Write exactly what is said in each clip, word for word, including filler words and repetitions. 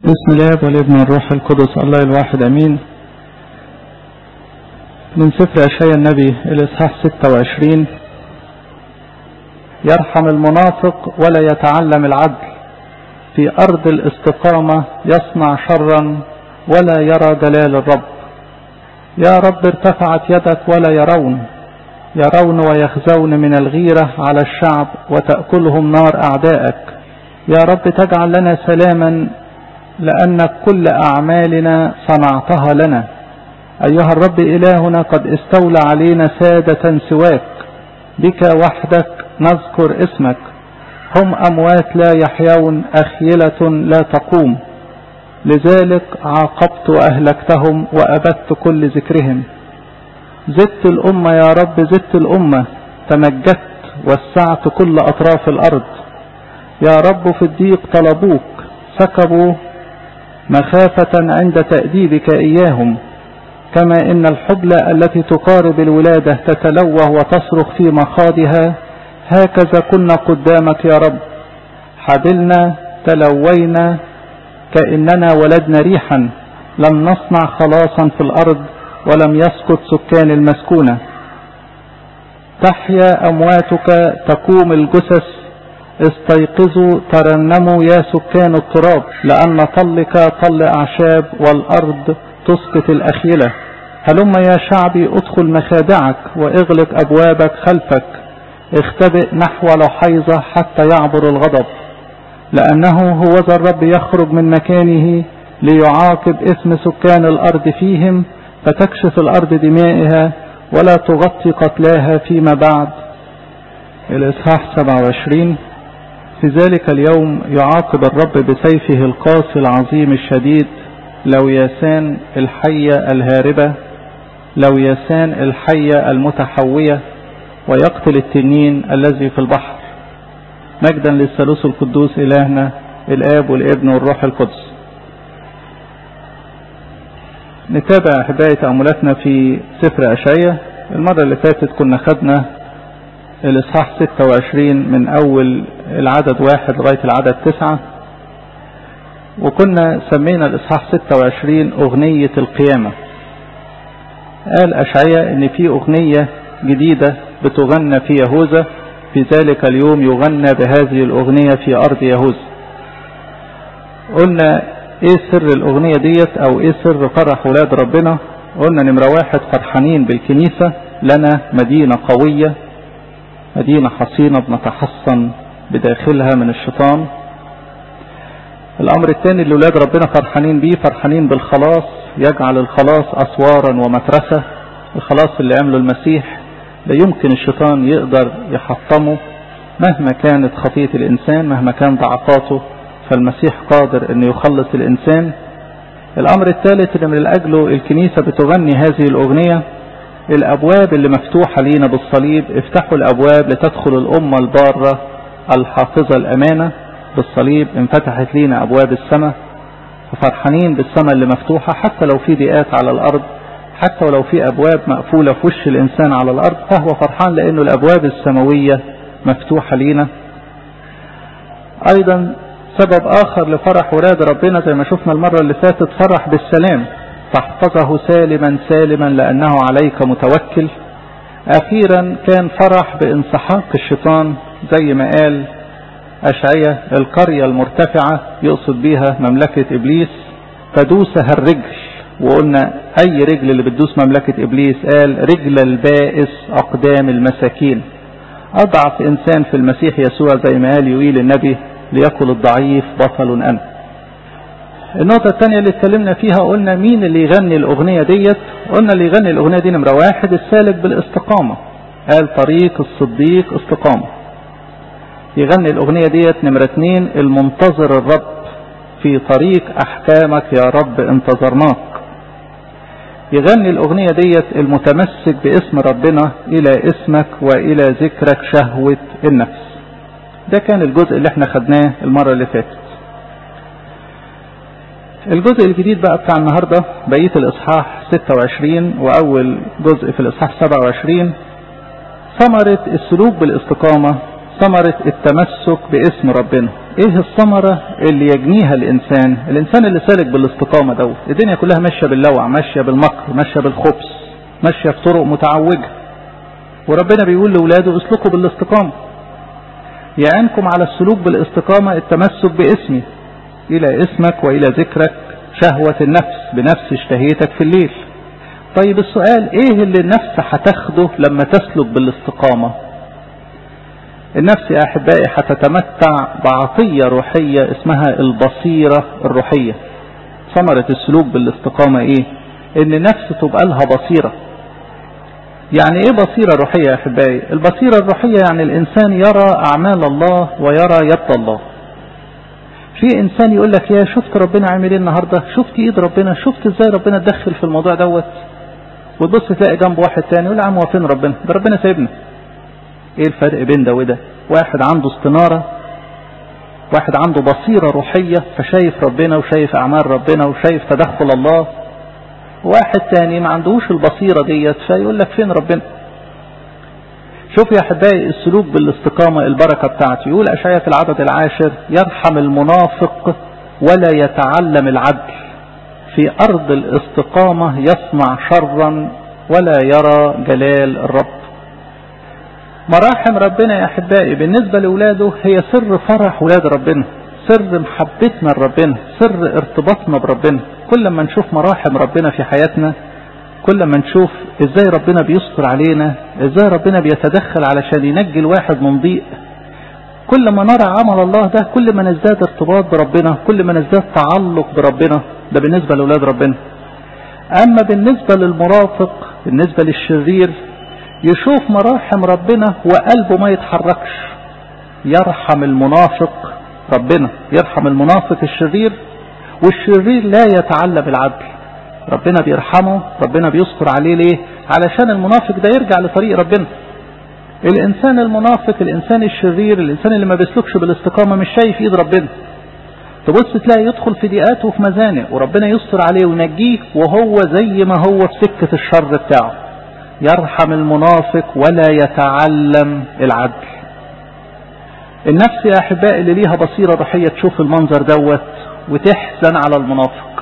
بسم الله والابن والروح القدس الله الواحد امين. من سفر اشعياء النبي الاصحاح ستة وعشرين: يرحم المنافق ولا يتعلم العدل، في ارض الاستقامة يصنع شرا ولا يرى جلال الرب. يا رب ارتفعت يدك ولا يرون، يرون ويخزون من الغيرة على الشعب وتأكلهم نار أعدائك. يا رب تجعل لنا سلاما، لأنك كل أعمالنا صنعتها لنا. أيها الرب إلهنا قد استولى علينا سادة سواك، بك وحدك نذكر اسمك. هم أموات لا يحيون، أخيلة لا تقوم، لذلك عاقبت وأهلكتهم وأبدت كل ذكرهم. زدت الأمة يا رب، زدت الأمة، تمجدت وسعت كل أطراف الأرض. يا رب في الضيق طلبوك، سكبوا مخافة عند تأديبك إياهم. كما إن الحبلى التي تقارب الولادة تتلوه وتصرخ في مخاضها، هكذا كنا قدامك يا رب. حبلنا تلوينا كأننا ولدنا ريحا، لم نصنع خلاصا في الأرض ولم يسكت سكان المسكونة. تحيا أمواتك، تقوم الجثث، استيقظوا ترنموا يا سكان التراب، لأن طلك طل أعشاب والأرض تسقط الأخيلة. هلم يا شعبي ادخل مخادعك واغلق أبوابك خلفك، اختبئ نحو لحيظة حتى يعبر الغضب. لأنه هو ذا الرب يخرج من مكانه ليعاقب اسم سكان الأرض فيهم، فتكشف الأرض دمائها ولا تغطي قتلاها فيما بعد. الإصحاح سبعة وعشرين: في ذلك اليوم يعاقب الرب بسيفه القاسي العظيم الشديد لوياسان الحية الهاربة، لوياسان الحية المتحوية، ويقتل التنين الذي في البحر. مجدا للثالوث القدوس إلهنا الآب والابن والروح القدس. نتابع أحبائي تأملاتنا في سفر أشعياء. المرة اللي فاتت كنا خدنا الإصحاح ستة وعشرين من أول العدد واحد لغاية العدد تسعة، وكنا سمينا الإصحاح ستة وعشرين أغنية القيامة. قال أشعياء إن في أغنية جديدة بتغنى في يهوذا، في ذلك اليوم يغنى بهذه الأغنية في أرض يهوذا. قلنا إيه سر الأغنية ديت أو إيه سر فرح ولاد ربنا؟ قلنا نمرة واحد فرحانين بالكنيسة، لنا مدينة قوية، مدينة حصينة بنتحصن بداخلها من الشيطان. الأمر الثاني اللي ولاد ربنا فرحانين بيه، فرحانين بالخلاص، يجعل الخلاص أسوارا ومترسة. الخلاص اللي عمله المسيح لا يمكن الشيطان يقدر يحطمه مهما كانت خطية الإنسان، مهما كان ضعفاته، فالمسيح قادر أن يخلص الإنسان. الأمر الثالث اللي من أجله الكنيسة بتغني هذه الأغنية، الأبواب اللي مفتوحة لينا بالصليب، افتحوا الأبواب لتدخل الأمة البارة الحافظة الأمانة. بالصليب انفتحت لينا أبواب السماء، ففرحانين بالسماء اللي مفتوحة، حتى لو في ضيقات على الأرض، حتى ولو في أبواب مقفولة في وش الإنسان على الأرض، فهو فرحان لأنه الأبواب السماوية مفتوحة لينا. أيضا سبب آخر لفرح ولاد ربنا زي ما شفنا المرة اللي فاتت، فرح بالسلام، تحفظه سالما سالما لأنه عليك متوكل. أخيرا كان فرح بانسحاق الشيطان، زي ما قال أشعياء القرية المرتفعة يقصد بها مملكة إبليس تدوسها الرجل. وقلنا أي رجل اللي بتدوس مملكة إبليس؟ قال رجل البائس أقدام المساكين. أضعف إنسان في المسيح يسوع زي ما قال يويل النبي: ليقل الضعيف بطل أنا. النقطة الثانية اللي اتكلمنا فيها قلنا مين اللي يغني الأغنية ديت. قلنا اللي يغني الأغنية دي نمرة واحد السالك بالاستقامة، قال طريق الصديق استقامة. يغني الأغنية ديت نمرة اثنين المنتظر الرب، في طريق أحكامك يا رب انتظرناك. يغني الأغنية ديت المتمسك باسم ربنا، إلى اسمك وإلى ذكرك شهوة النفس. ده كان الجزء اللي احنا خدناه المرة اللي فاتت. الجزء الجديد بقى بتاع النهاردة بقية الإصحاح ستة وعشرين وأول جزء في الإصحاح سبعة وعشرين، ثمرة السلوك بالاستقامة، ثمرة التمسك باسم ربنا. ايه الثمرة اللي يجنيها الانسان الانسان اللي سالك بالاستقامة دوت؟ الدنيا كلها ماشية باللوع، ماشية بالمكر، ماشية بالخبث، ماشية في طرق متعوجة، وربنا بيقول لأولاده اسلكوا بالاستقامة. يعينكم على السلوك بالاستقامة التمسك باسمي، الى اسمك والى ذكرك شهوة النفس، بنفس اشتهيتك في الليل. طيب السؤال، ايه اللي النفس هتاخده لما تسلك بالاستقامة؟ النفس يا احبائي هتتمتع بعطية روحية اسمها البصيرة الروحية. ثمرة السلوك بالاستقامة ايه؟ ان النفس تبقى لها بصيرة. يعني ايه بصيرة روحية يا احبائي؟ البصيرة الروحية يعني الانسان يرى اعمال الله ويرى يد الله. في انسان يقول لك يا شفت ربنا عامل ايه النهارده، شفت ايد ربنا، شفت ازاي ربنا اتدخل في الموضوع دوت، وتبص تلاقي جنب واحد تاني يقول عم هو فين ربنا؟ ده ربنا سايبنا. ايه الفرق بين ده وده؟ واحد عنده استنارة، واحد عنده بصيرة روحية فشايف ربنا وشايف اعمال ربنا وشايف تدخل الله، واحد تاني ما عندهوش البصيرة ديت فيقول لك فين ربنا. شوف يا احبائي السلوك بالاستقامة البركة بتاعته. يقول اشعياء في العدد العاشر يرحم المنافق ولا يتعلم العدل، في ارض الاستقامة يصنع شرا ولا يرى جلال الرب. مراحم ربنا يا احبائي بالنسبة لاولاده هي سر فرح ولاد ربنا، سر محبتنا لربنا، سر ارتباطنا بربنا. كل ما نشوف مراحم ربنا في حياتنا، كل ما نشوف ازاي ربنا بيستر علينا، ازاي ربنا بيتدخل علشان ينجي الواحد من ضيق، كل ما نرى عمل الله ده كل ما نزداد ارتباط بربنا، كل ما نزداد تعلق بربنا. ده بالنسبة لأولاد ربنا. اما بالنسبة للمرافق، بالنسبة للشرير، يشوف مراحم ربنا وقلبه ما يتحركش. يرحم المنافق ربنا، يرحم المنافق الشرير، والشرير لا يتعلم العدل. ربنا بيرحمه، ربنا بيذكر عليه ليه؟ علشان المنافق ده يرجع لطريق ربنا. الانسان المنافق، الانسان الشرير، الانسان اللي ما بيسلكش بالاستقامة مش شايف ايد ربنا. تبص تلاقي يدخل في ضيقات وفي مزانق وربنا يستر عليه وينجيه وهو زي ما هو في سكة الشر بتاعه. يرحم المنافق ولا يتعلم العدل. النفس يا احبائي اللي ليها بصيرة روحية تشوف المنظر دوت وتحزن على المنافق.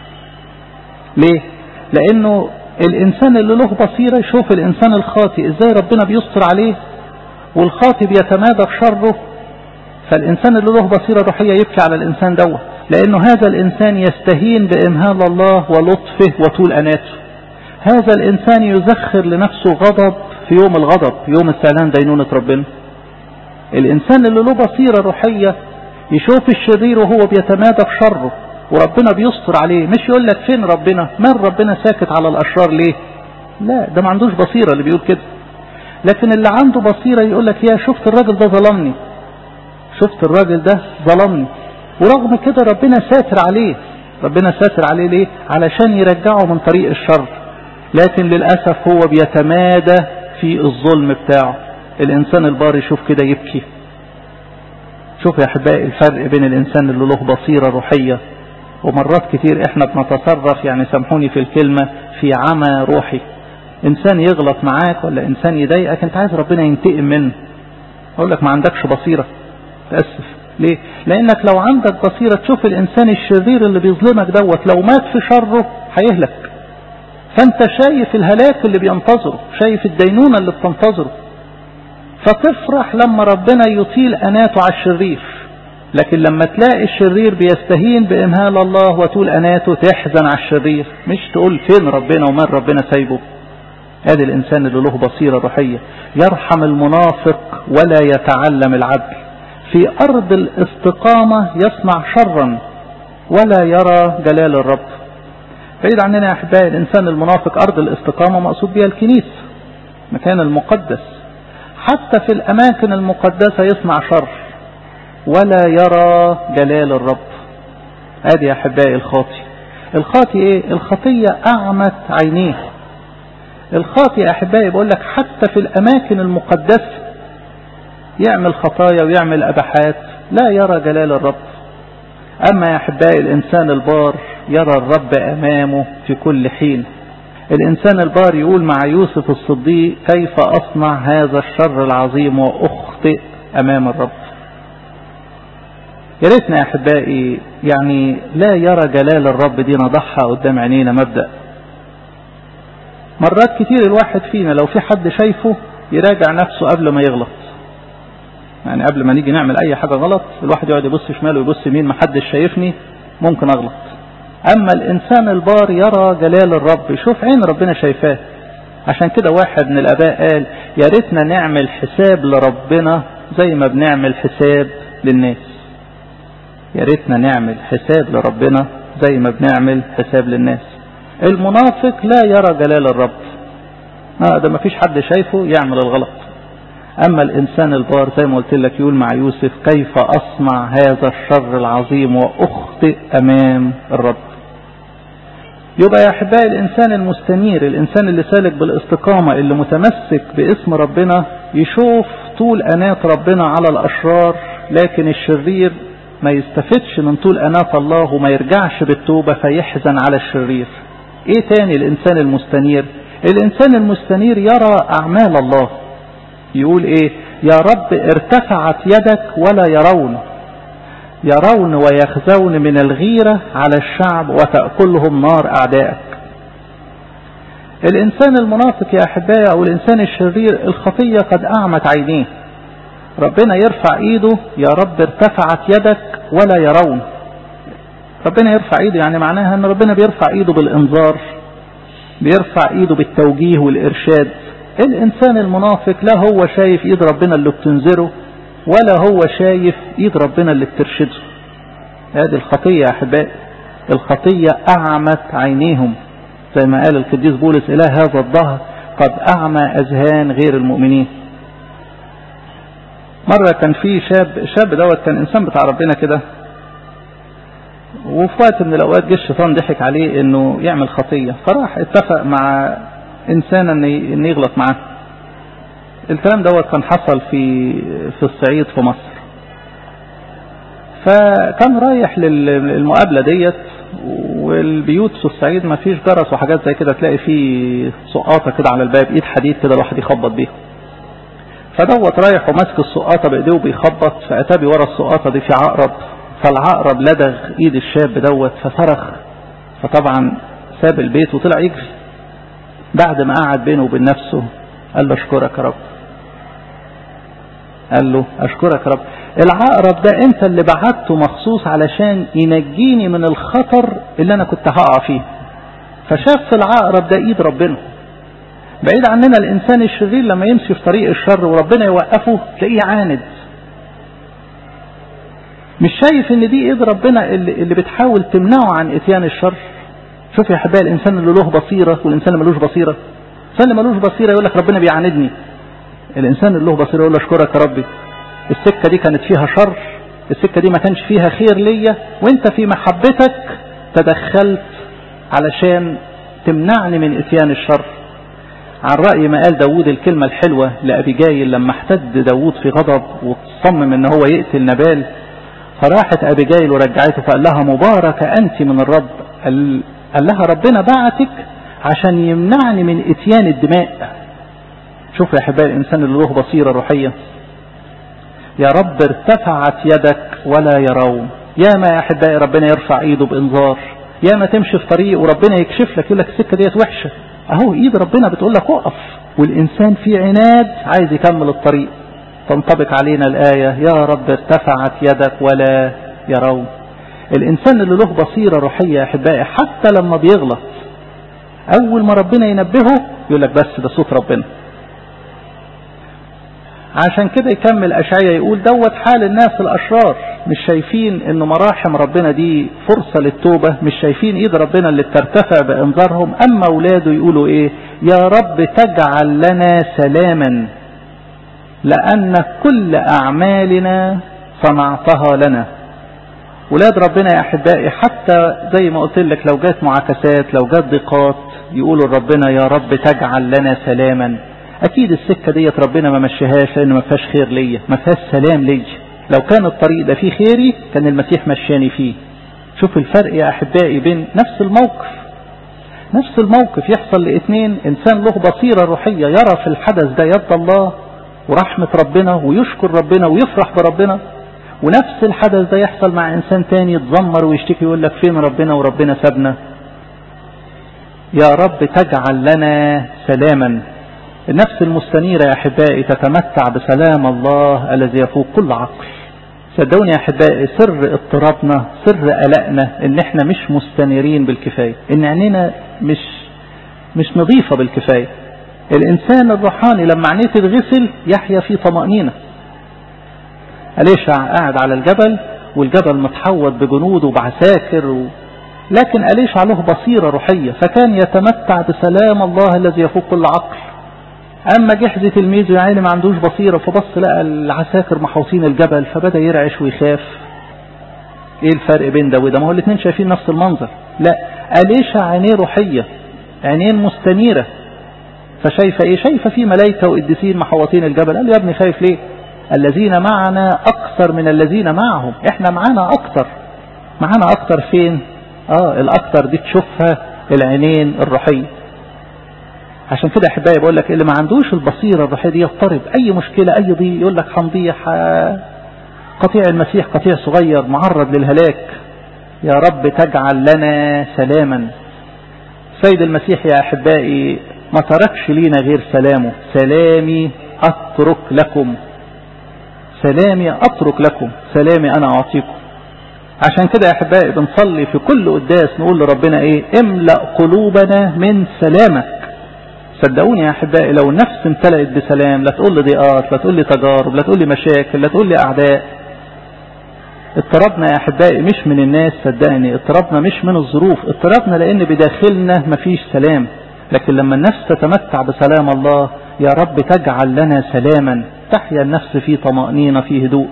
ليه؟ لانه الانسان اللي له بصيرة يشوف الانسان الخاطئ ازاي ربنا بيستر عليه والخاطئ بيتمادى في شره، فالانسان اللي له بصيرة روحية يبكي على الانسان دوت، لانه هذا الانسان يستهين بامهال الله ولطفه وطول اناته. هذا الانسان يزخر لنفسه غضب في يوم الغضب، يوم استعلان دينونة ربنا. الانسان اللي له بصيرة روحية يشوف الشرير وهو بيتمادى في شره وربنا بيستر عليه، مش يقول لك فين ربنا، مال ربنا ساكت على الاشرار ليه؟ لا، ده ما عندوش بصيرة اللي بيقول كده. لكن اللي عنده بصيرة يقول لك يا شفت الراجل ده ظلمني، شفت الراجل ده ظلمني، ورغم كده ربنا ساتر عليه. ربنا ساتر عليه ليه؟ علشان يرجعه من طريق الشر. لكن للأسف هو بيتمادى في الظلم بتاعه. الإنسان البار يشوف كده يبكي. شوف يا أحبائي الفرق بين الإنسان اللي له بصيرة روحية، ومرات كتير إحنا بنتصرف، يعني سامحوني في الكلمة، في عمى روحي. إنسان يغلط معاك ولا إنسان يضايقك أنت عايز ربنا ينتقم منه، أقول لك ما عندكش بصيرة. تأسف. ليه؟ لأنك لو عندك بصيرة تشوف الإنسان الشرير اللي بيظلمك دوت لو مات في شره هيهلك، فأنت شايف الهلاك اللي بينتظره، شايف الدينونة اللي بتنتظره، فتفرح لما ربنا يطيل أناته على الشرير. لكن لما تلاقي الشرير بيستهين بإمهال الله وطول أناته تحزن على الشرير، مش تقول فين ربنا ومن ربنا سايبه. هذا الإنسان اللي له بصيرة روحية. يرحم المنافق ولا يتعلم العدل، في أرض الاستقامة يصنع شرا ولا يرى جلال الرب. بعيد عننا يا أحبائي الإنسان المنافق. أرض الاستقامة مقصود بها الكنيسة، مكان المقدس. حتى في الأماكن المقدسة يصنع شر ولا يرى جلال الرب. هذه يا أحبائي الخاطئ. الخاطئ إيه؟ الخطية أعمت عينيه. الخاطئ يا أحبائي بقول لك حتى في الأماكن المقدسة يعمل خطايا ويعمل أبحات لا يرى جلال الرب. أما يا أحبائي الإنسان البار يرى الرب أمامه في كل حين. الإنسان البار يقول مع يوسف الصديق كيف أصنع هذا الشر العظيم وأخطئ أمام الرب. يا ريتنا يا أحبائي يعني لا يرى جلال الرب دي نضحها قدام عينينا مبدأ. مرات كتير الواحد فينا لو في حد شايفه يراجع نفسه قبل ما يغلط. يعني قبل ما نيجي نعمل أي حاجة غلط الواحد يقعد يبص شماله ويبص يمين، محدش شايفني ممكن أغلط. أما الإنسان البار يرى جلال الرب، يشوف عين ربنا شايفاه. عشان كده واحد من الآباء قال يا ريتنا نعمل حساب لربنا زي ما بنعمل حساب للناس. يا ريتنا نعمل حساب لربنا زي ما بنعمل حساب للناس. المنافق لا يرى جلال الرب، ما ده ما فيش حد شايفه يعمل الغلط. أما الإنسان البار زي ما قلت لك يقول مع يوسف كيف أصنع هذا الشر العظيم وأخطئ أمام الرب. يبقى يا أحبائي الإنسان المستنير، الإنسان اللي سالك بالاستقامة، اللي متمسك باسم ربنا، يشوف طول أناة ربنا على الأشرار، لكن الشرير ما يستفدش من طول أناة الله وما يرجعش بالتوبة فيحزن على الشرير. إيه تاني الإنسان المستنير؟ الإنسان المستنير يرى أعمال الله. يقول إيه؟ يا رب ارتفعت يدك ولا يرون، يرون ويخزون من الغيرة على الشعب وتأكلهم نار أعدائك. الإنسان المنافق يا أحبائي أو الإنسان الشرير الخطية قد أعمت عينيه. ربنا يرفع إيده يا رب ارتفعت يدك ولا يرون. ربنا يرفع إيده يعني معناها أن ربنا بيرفع إيده بالإنذار، بيرفع إيده بالتوجيه والإرشاد. الإنسان المنافق لا هو شايف إيد ربنا اللي بتنذره ولا هو شايف إيد ربنا اللي بترشده. هذه الخطية يا أحبائي، الخطية أعمت عينيهم زي ما قال القديس بولس إله هذا الدهر قد أعمى أذهان غير المؤمنين. مرة كان في شاب، الشاب دوت كان إنسان بتاع ربنا كده، وفي وقت من الأوقات جه الشيطان ضحك عليه إنه يعمل خطية، فراح اتفق مع إنسان إن يغلط معاه. الكلام دوت كان حصل في في الصعيد في مصر. فكان رايح للمقابلة ديت، والبيوت في الصعيد ما فيش جرس وحاجات زي كده، تلاقي فيه سقاطة كده على الباب، ايد حديد كده الواحد يخبط بيها. فدوت رايح وماسك السقاطة بايديه وبيخبط، فأتى ورا السقاطة دي في عقرب، فالعقرب لدغ ايد الشاب دوت فصرخ، فطبعا ساب البيت وطلع يجري. بعد ما قعد بينه وبين نفسه قال له اشكرك يا رب، قال له اشكرك يا رب، العقرب ده انت اللي بعته مخصوص علشان ينجيني من الخطر اللي انا كنت هقع فيه. فشاف في العقرب ده ايد ربنا. بعيد عننا الانسان الشرير لما يمشي في طريق الشر وربنا يوقفه تلاقيه عاند، مش شايف ان دي ايد ربنا اللي, اللي بتحاول تمنعه عن اتيان الشر. شوف يا حبايبي الانسان اللي له بصيرة والانسان اللي ملوش بصيرة. الانسان اللي ملوش بصيرة يقول لك ربنا بيعاندني، الانسان اللي له بصيرة يقول له اشكرك يا ربي، السكة دي كانت فيها شر، السكة دي ما كانش فيها خير ليا، وانت في محبتك تدخلت علشان تمنعني من اتيان الشر. عن رأي ما قال داود الكلمة الحلوة لأبيجايل لما احتد داود في غضب وتصمم ان هو يقتل نبال، فراحت أبيجايل ورجعته فقال لها مباركة أنت من الرب. قال لها ربنا بعتك عشان يمنعني من اتيان الدماء. شوف يا حبايبي الإنسان اللي له بصيرة روحية، يا رب ارتفعت يدك ولا يرون. يا ما يا أحبائي ربنا يرفع ايده بإنذار، يا ما تمشي في طريق وربنا يكشف لك يقول لك السكة ديت وحشة، اهو ايد ربنا بتقول لك اقف، والإنسان في عناد عايز يكمل الطريق. تنطبق علينا الآية يا رب ارتفعت يدك ولا يرون. الإنسان اللي له بصيرة روحية يا أحبائي حتى لما بيغلط أول ما ربنا ينبهه يقول لك بس ده صوت ربنا. عشان كده يكمل أشعياء يقول دوت حال الناس الأشرار، مش شايفين إن مراحم ربنا دي فرصة للتوبة، مش شايفين إيد ربنا اللي بترتفع بإنذارهم. أما أولاده يقولوا إيه؟ يا رب تجعل لنا سلاما لأن كل أعمالنا صنعتها لنا. ولاد ربنا يا أحبائي حتى زي ما قلت لك لو جات معاكسات لو جات ضيقات يقولوا ربنا يا رب تجعل لنا سلاما. أكيد السكة ديت ربنا ما مشيهاش لأن ما فيهاش خير ليا، ما فيهاش سلام ليا. لو كان الطريق ده فيه خيري كان المسيح مشاني فيه. شوف الفرق يا أحبائي بين نفس الموقف نفس الموقف يحصل لاثنين، إنسان له بصيرة روحية يرى في الحدث ده يد الله ورحمة ربنا ويشكر ربنا ويفرح بربنا، ونفس الحدث ده يحصل مع إنسان تاني يتذمر ويشتكي يقول لك فين ربنا وربنا سابنا. يا رب تجعل لنا سلاما. النفس المستنيرة يا أحبائي تتمتع بسلام الله الذي يفوق كل عقل. صدقوني يا أحبائي سر اضطرابنا سر قلقنا إن احنا مش مستنيرين بالكفاية، إن عينينا مش مش نظيفة بالكفاية. الإنسان الروحاني لما عينيه تتغسل يحيا في طمأنينة. أليشع قاعد على الجبل والجبل متحوط بجنود وبعساكر و... لكن أليشع له بصيرة روحية فكان يتمتع بسلام الله الذي يفوق كل عقل. أما جحزي تلميذه يا عيني ما عندوش بصيرة فبص لقى العساكر محوطين الجبل فبدأ يرعش ويخاف. ايه الفرق بين ده وده؟ ما هو الاثنين شايفين نفس المنظر. لا، أليشع عينيه روحية، عينين مستنيرة، فشايفة ايه؟ شايفة في ملائكة وقديسين محوطين الجبل. قال له يا ابني خايف ليه؟ الذين معنا أكثر من الذين معهم. احنا معانا أكثر. معانا أكثر فين؟ اه الأكثر دي تشوفها العينين الروحية. عشان كده أحبائي بقول لك اللي ما عندوش البصيرة الروحية دي يضطرب أي مشكلة أي ضيق يقول لك هنضيع، قطيع المسيح قطيع صغير معرض للهلاك. يا رب تجعل لنا سلاما. سيد المسيح يا أحبائي ما تركش لينا غير سلامه. سلامي أترك لكم، سلامي أترك لكم، سلامي أنا أعطيكم. عشان كده يا أحبائي بنصلي في كل قداس نقول لربنا إيه؟ املأ قلوبنا من سلامك. صدقوني يا أحبائي لو النفس امتلأت بسلام لا تقول لي ضيقات، لا تقول لي تجارب، لا تقول لي مشاكل، لا تقول لي أعداء. اضطرابنا يا أحبائي مش من الناس، صدقني اضطرابنا مش من الظروف، اضطرابنا لأن بداخلنا مفيش سلام. لكن لما النفس تتمتع بسلام الله يا رب تجعل لنا سلاما، تحيا النفس في طمأنينة في هدوء.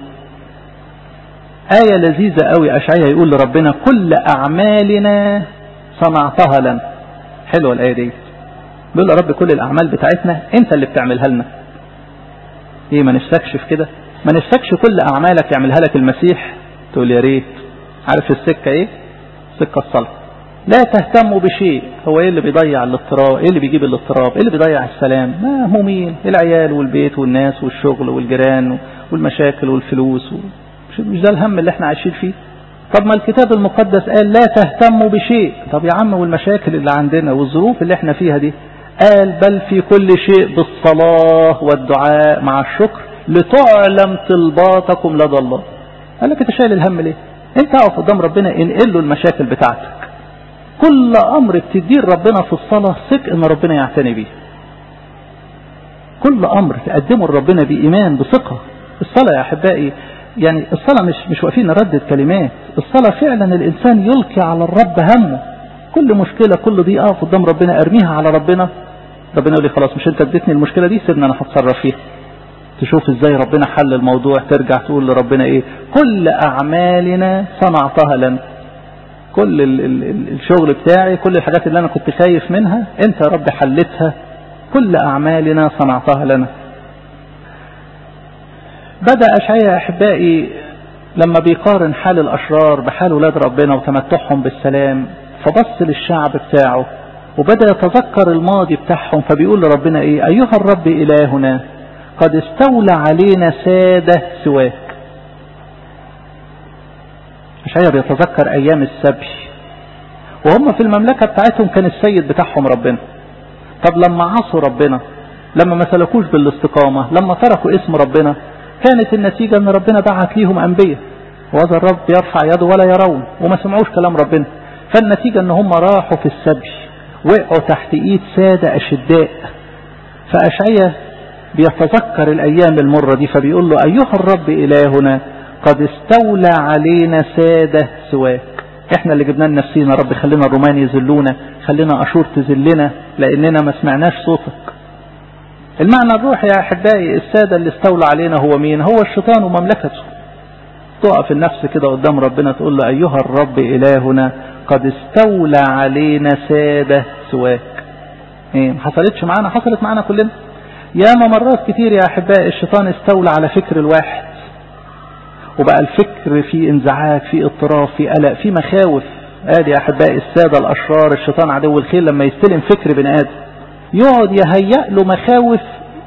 آية لذيذة قوي أشعياء يقول لربنا كل أعمالنا صنعتها لنا. حلوة الآية دي. بيقول يا رب كل الأعمال بتاعتنا أنت اللي بتعملها لنا. إيه ما نفسكش في كده؟ ما نفسكش كل أعمالك يعملها لك المسيح؟ تقول يا ريت. عارف السكة إيه؟ سكة الصلاة. لا تهتموا بشيء. هو إيه اللي بيضيع الاضطراب؟ إيه اللي بيجيب الاضطراب؟ إيه اللي بيضيع السلام؟ ما همومين العيال والبيت والناس والشغل والجيران والمشاكل والفلوس و... مش ده الهم اللي احنا عايشين فيه؟ طب ما الكتاب المقدس قال لا تهتموا بشيء. طب يا عم والمشاكل اللي عندنا والظروف اللي احنا فيها دي؟ قال بل في كل شيء بالصلاة والدعاء مع الشكر لتعلم طلباتكم لدى الله. قال لك انت شايل الهم ليه؟ انت اقف قدام ربنا انقل له المشاكل بتاعتك. كل امر بتدير ربنا في الصلاة ثق ان ربنا يعتني بيه. كل امر تقدمه لربنا بإيمان بثقة. الصلاة يا احبائي يعني الصلاة مش مش واقفين نردد كلمات. الصلاة فعلا الانسان يلقي على الرب همه. كل مشكلة كل ضيقة اقف قدام ربنا ارميها على ربنا. ربنا يقول لي خلاص مش انت اديتني المشكلة دي، سيبني انا هتصرف فيها. تشوف ازاي ربنا حل الموضوع، ترجع تقول لربنا ايه؟ كل اعمالنا صنعتها لنا. كل ال ال الشغل بتاعي، كل الحاجات اللي انا كنت خايف منها انت يا رب حلتها. كل اعمالنا صنعتها لنا. بدأ أشعياء أحبائي لما بيقارن حال الأشرار بحال ولاد ربنا وتمتعهم بالسلام فبص للشعب بتاعه وبدأ يتذكر الماضي بتاعهم فبيقول لربنا ايه؟ أيها الرب إلهنا قد استولى علينا سادة سواك. أشعياء بيتذكر أيام السبي وهم في المملكة بتاعتهم كان السيد بتاعهم ربنا. طب لما عصوا ربنا، لما ما سلكوش بالاستقامة، لما تركوا اسم ربنا، كانت النتيجة ان ربنا بعت ليهم انبياء وهذا الرب يرفع يده ولا يرون وما سمعوش كلام ربنا. فالنتيجة ان هم راحوا في السبي وقعوا تحت ايد سادة اشداء. فأشعياء بيتذكر الايام المرة دي فبيقول له ايها الرب الهنا قد استولى علينا سادة سواك. احنا اللي جبنا لنفسينا رب، خلينا الرومان يذلونا، خلينا اشور تذلنا لاننا ما سمعناش صوتك. المعنى الروحي يا أحبائي السادة اللي استولى علينا هو مين؟ هو الشيطان ومملكته. تقف النفس كده قدام ربنا تقول له أيها الرب إلهنا قد استولى علينا سادة سواك. ايه ما حصلتش معانا؟ حصلت معانا كلنا. ياما مرات كتير يا أحبائي الشيطان استولى على فكر الواحد وبقى الفكر في انزعاج، في اضطراب، في قلق، في مخاوف. ادي يا أحبائي السادة الأشرار الشيطان عدو الخير لما يستلم فكر بني آدم يقعد يهيأ له مخاوف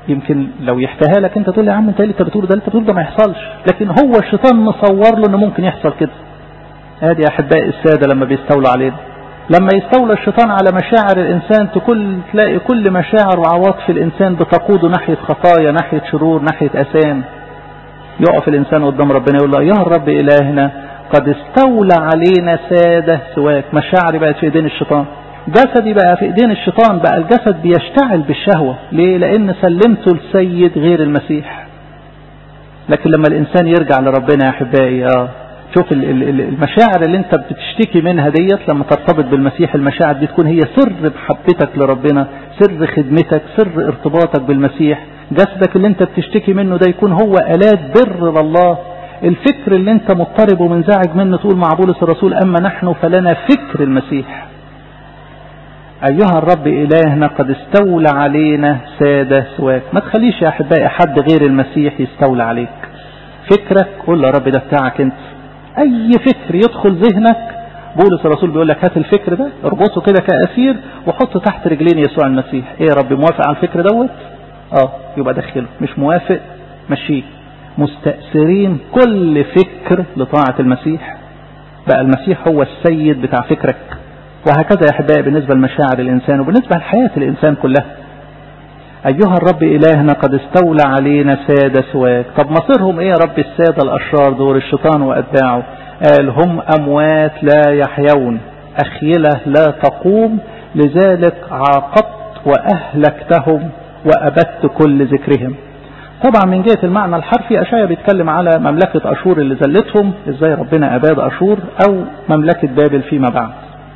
يمكن لو يحتاها لك انت تقول لي يا عم انت اللي انت بتقول ده انت بتقول ده ما يحصلش، لكن هو الشيطان مصور له انه ممكن يحصل كده. ادي يا احبائي الساده لما بيستولوا علينا، لما يستولى الشيطان على مشاعر الانسان تكل تلاقي كل مشاعر وعواطف الانسان بتقوده ناحيه خطايا، ناحيه شرور، ناحيه اثام. يقف الانسان قدام ربنا يقول له يا الرب الهنا قد استولى علينا ساده سواك. مشاعري بقت في ايدين الشيطان، جسدي بقى في ايدين الشيطان، بقى الجسد بيشتعل بالشهوه. ليه؟ لان سلمته لسيد غير المسيح. لكن لما الانسان يرجع لربنا يا احبائي اه شوف المشاعر اللي انت بتشتكي منها ديت لما ترتبط بالمسيح، المشاعر دي تكون هي سر محبتك لربنا، سر خدمتك، سر ارتباطك بالمسيح. جسدك اللي انت بتشتكي منه ده يكون هو آلات بر لله. الفكر اللي انت مضطرب ومنزعج منه تقول مع بولس الرسول اما نحن فلنا فكر المسيح. ايها الرب الهنا قد استولى علينا سادة سواك. ما تخليش يا احبائي حد غير المسيح يستولى عليك. فكرك قول له يا رب ده بتاعك انت. اي فكر يدخل ذهنك بولس الرسول بيقول لك هات الفكر ده اربطه كده كأسير وحطه تحت رجلين يسوع المسيح. ايه يا رب موافق على الفكر دوت؟ اه يبقى دخله. مش موافق مشيه. مستأثرين كل فكر لطاعة المسيح. بقى المسيح هو السيد بتاع فكرك. وهكذا يا احبائي بالنسبة لمشاعر الانسان وبالنسبة لحياة الانسان كلها. ايها الرب الهنا قد استولى علينا سادة سواك. طب مصيرهم ايه يا رب السادة الاشرار دور الشيطان واتباعه؟ قال هم اموات لا يحيون، اخيلة لا تقوم، لذلك عاقبت واهلكتهم وابدت كل ذكرهم. طبعا من جهة المعنى الحرفي اشعياء بيتكلم على مملكة اشور اللي زلتهم، ازاي ربنا اباد اشور، او مملكة بابل فيما بعد.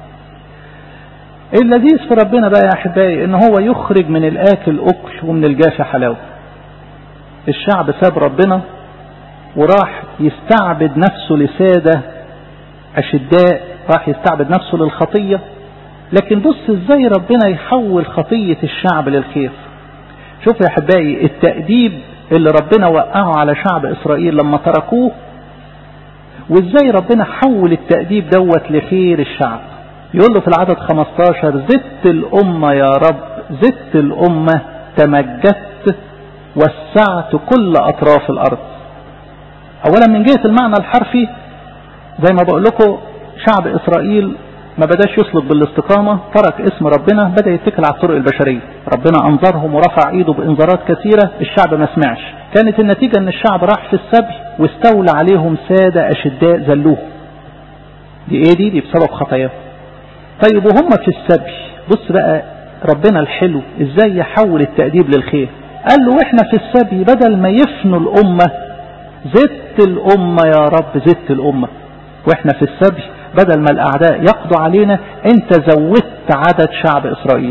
اللذيذ في ربنا بقى يا احبائي ان هو يخرج من الاكل اكل ومن الجافي حلاوه. الشعب ساب ربنا وراح يستعبد نفسه لسادة اشداء، راح يستعبد نفسه للخطية. لكن بص ازاي ربنا يحول خطية الشعب للخير. شوف يا احبائي التأديب اللي ربنا وقعه على شعب اسرائيل لما تركوه، وازاي ربنا حول التأديب دوت لخير الشعب. يقول له في العدد خمستاشر زدت الأمة يا رب، زدت الأمة، تمجدت، وسعت كل أطراف الأرض. أولا من جهة المعنى الحرفي زي ما بقول لكم شعب إسرائيل ما بداش يسلك بالاستقامة، ترك اسم ربنا، بدأ يتكل على الطرق البشرية. ربنا أنظرهم ورفع إيده بإنذارات كثيرة، الشعب ما سمعش. كانت النتيجة أن الشعب راح في السبي واستولى عليهم سادة أشداء ذلوه. دي إيه دي؟ دي بسبب خطاياهم. طيب وهم في السبي بص بقى ربنا الحلو ازاي يحول التأديب للخير. قال له واحنا في السبي بدل ما يفنوا الأمة زدت الأمة يا رب، زدت الأمة. واحنا في السبي بدل ما الأعداء يقضوا علينا انت زودت عدد شعب إسرائيل.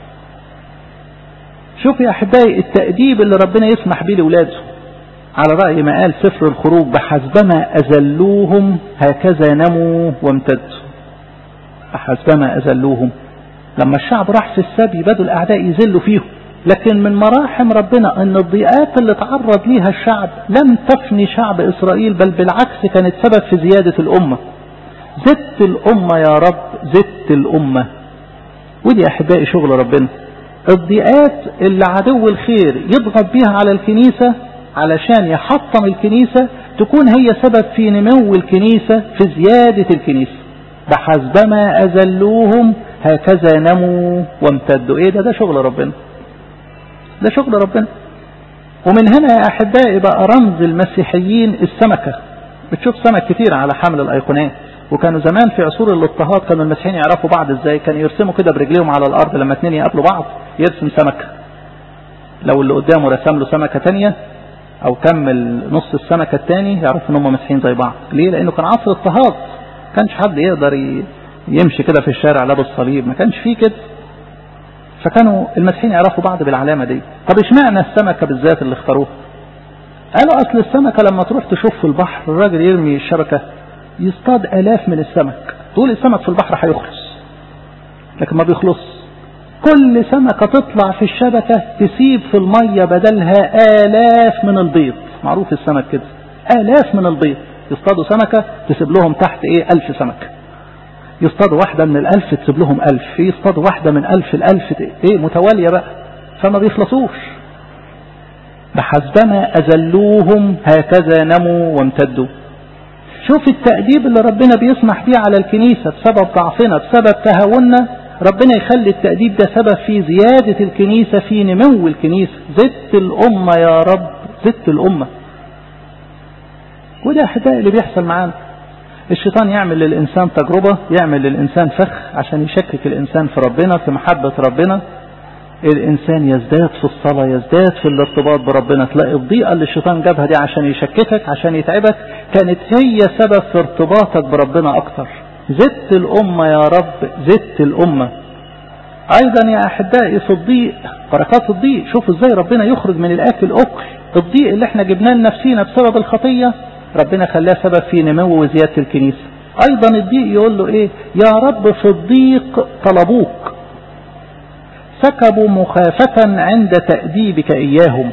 شوف يا أحبائي التأديب اللي ربنا يسمح به لأولاده، على رأي ما قال سفر الخروج بحسبما أذلوهم هكذا نموا وامتدوا. بحسبما أذلوهم، لما الشعب راح في السبي بدوا الأعداء يذلوا فيهم. لكن من مراحم ربنا أن الضيقات اللي تعرض ليها الشعب لم تفني شعب إسرائيل، بل بالعكس كانت سبب في زيادة الأمة. زدت الأمة يا رب، زدت الأمة. ودي أحبائي شغل ربنا. الضيقات اللي عدو الخير يضغط بيها على الكنيسة علشان يحطم الكنيسة تكون هي سبب في نمو الكنيسة، في زيادة الكنيسة. بحسبما أذلوهم هكذا نموا وامتدوا. ايه ده؟ ده شغل ربنا، ده شغل ربنا. ومن هنا يا أحبائي بقى رمز المسيحيين السمكة. بتشوف سمك كتير على حمل الأيقونات. وكانوا زمان في عصور الاضطهاد كانوا المسيحيين يعرفوا بعض ازاي؟ كانوا يرسموا كده برجليهم على الأرض، لما اتنين يقابلوا بعض يرسم سمكة. لو اللي قدامه رسم له سمكة تانية أو كمل نص السمكة التاني يعرفوا ان هم مسيحيين زي بعض. ليه؟ لأنه كان عصر اضطهاد، كانش حد يقدر يمشي كده في الشارع لابس صليب، ما كانش فيه كده. فكانوا المسيحيين يعرفوا بعض بالعلامة دي. طب اشمعنى السمكة بالذات اللي اختاروها؟ قالوا اصل السمكة لما تروح تشوف في البحر الراجل يرمي الشبكة يصطاد الاف من السمك، تقول السمك في البحر هيخلص، لكن ما بيخلص. كل سمكة تطلع في الشبكة تسيب في المية بدلها الاف من البيض. معروف السمك كده، الاف من البيض. يصطادوا سمكة تسيب لهم تحت ايه الف سمكة. يصطادوا واحدة من الالف تسيب لهم الف، يصطادوا واحدة من الف الالف ايه متوالية بقى، فما بيخلصوش. بحسبما أذلوهم هكذا نموا وامتدوا. شوف التأديب اللي ربنا بيسمح بيه على الكنيسة بسبب ضعفنا بسبب تهاوننا، ربنا يخلي التأديب ده سبب في زيادة الكنيسة في نمو الكنيسة. زدت الأمة يا رب زدت الأمة. وده أحبائي اللي بيحصل معانا. الشيطان يعمل للإنسان تجربة، يعمل للإنسان فخ عشان يشكك الإنسان في ربنا في محبة ربنا. الإنسان يزداد في الصلاة يزداد في الارتباط بربنا. تلاقي الضيقة اللي الشيطان جابها دي عشان يشككك عشان يتعبك كانت هي سبب في ارتباطك بربنا أكتر. زدت الأمة يا رب زدت الأمة. أيضا يا أحبائي في الضيق بركات الضيق. شوفوا إزاي ربنا يخرج من الأكل أكل. الضيق اللي احنا جبناه لنفسينا بسبب الخطية ربنا خلاه سبب في نمو وزيادة الكنيسة. أيضا الضيق يقول له إيه؟ يا رب في الضيق طلبوك سكبوا مخافة عند تأديبك إياهم.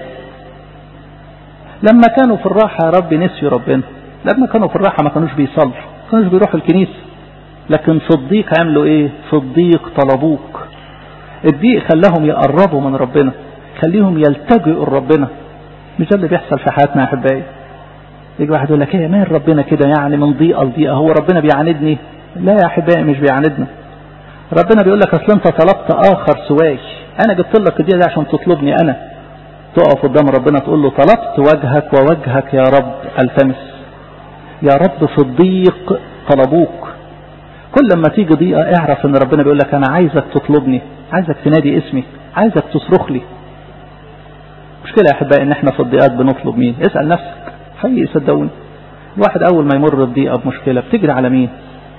لما كانوا في الراحة يا رب نسيوا ربنا. لما كانوا في الراحة ما كانوش بيصلوا ما كانوش بيروحوا الكنيسة. لكن في الضيق عملوا إيه؟ في الضيق طلبوك. الضيق خلاهم يقربوا من ربنا خليهم يلتجئوا لربنا. مش ده اللي بيحصل في حياتنا يا أحبائي؟ يجي واحد يقول لك ايه مال ربنا كده يعني من ضيقه لضيقه، هو ربنا بيعاندني؟ لا يا احبائي مش بيعاندنا. ربنا بيقول لك اصل انت طلبت اخر سواي، انا جبت لك الدقيقه دي عشان تطلبني انا. تقف قدام ربنا تقول له طلبت وجهك ووجهك يا رب التمس. يا رب في الضيق طلبوك. كل لما تيجي ضيقه اعرف ان ربنا بيقول لك انا عايزك تطلبني، عايزك تنادي اسمي، عايزك تصرخ لي. مشكله يا احبائي ان احنا في الضيقات بنطلب مين؟ اسال نفسك حقيقي صدقوني. الواحد اول ما يمر الضيقه بمشكله بتجري على مين؟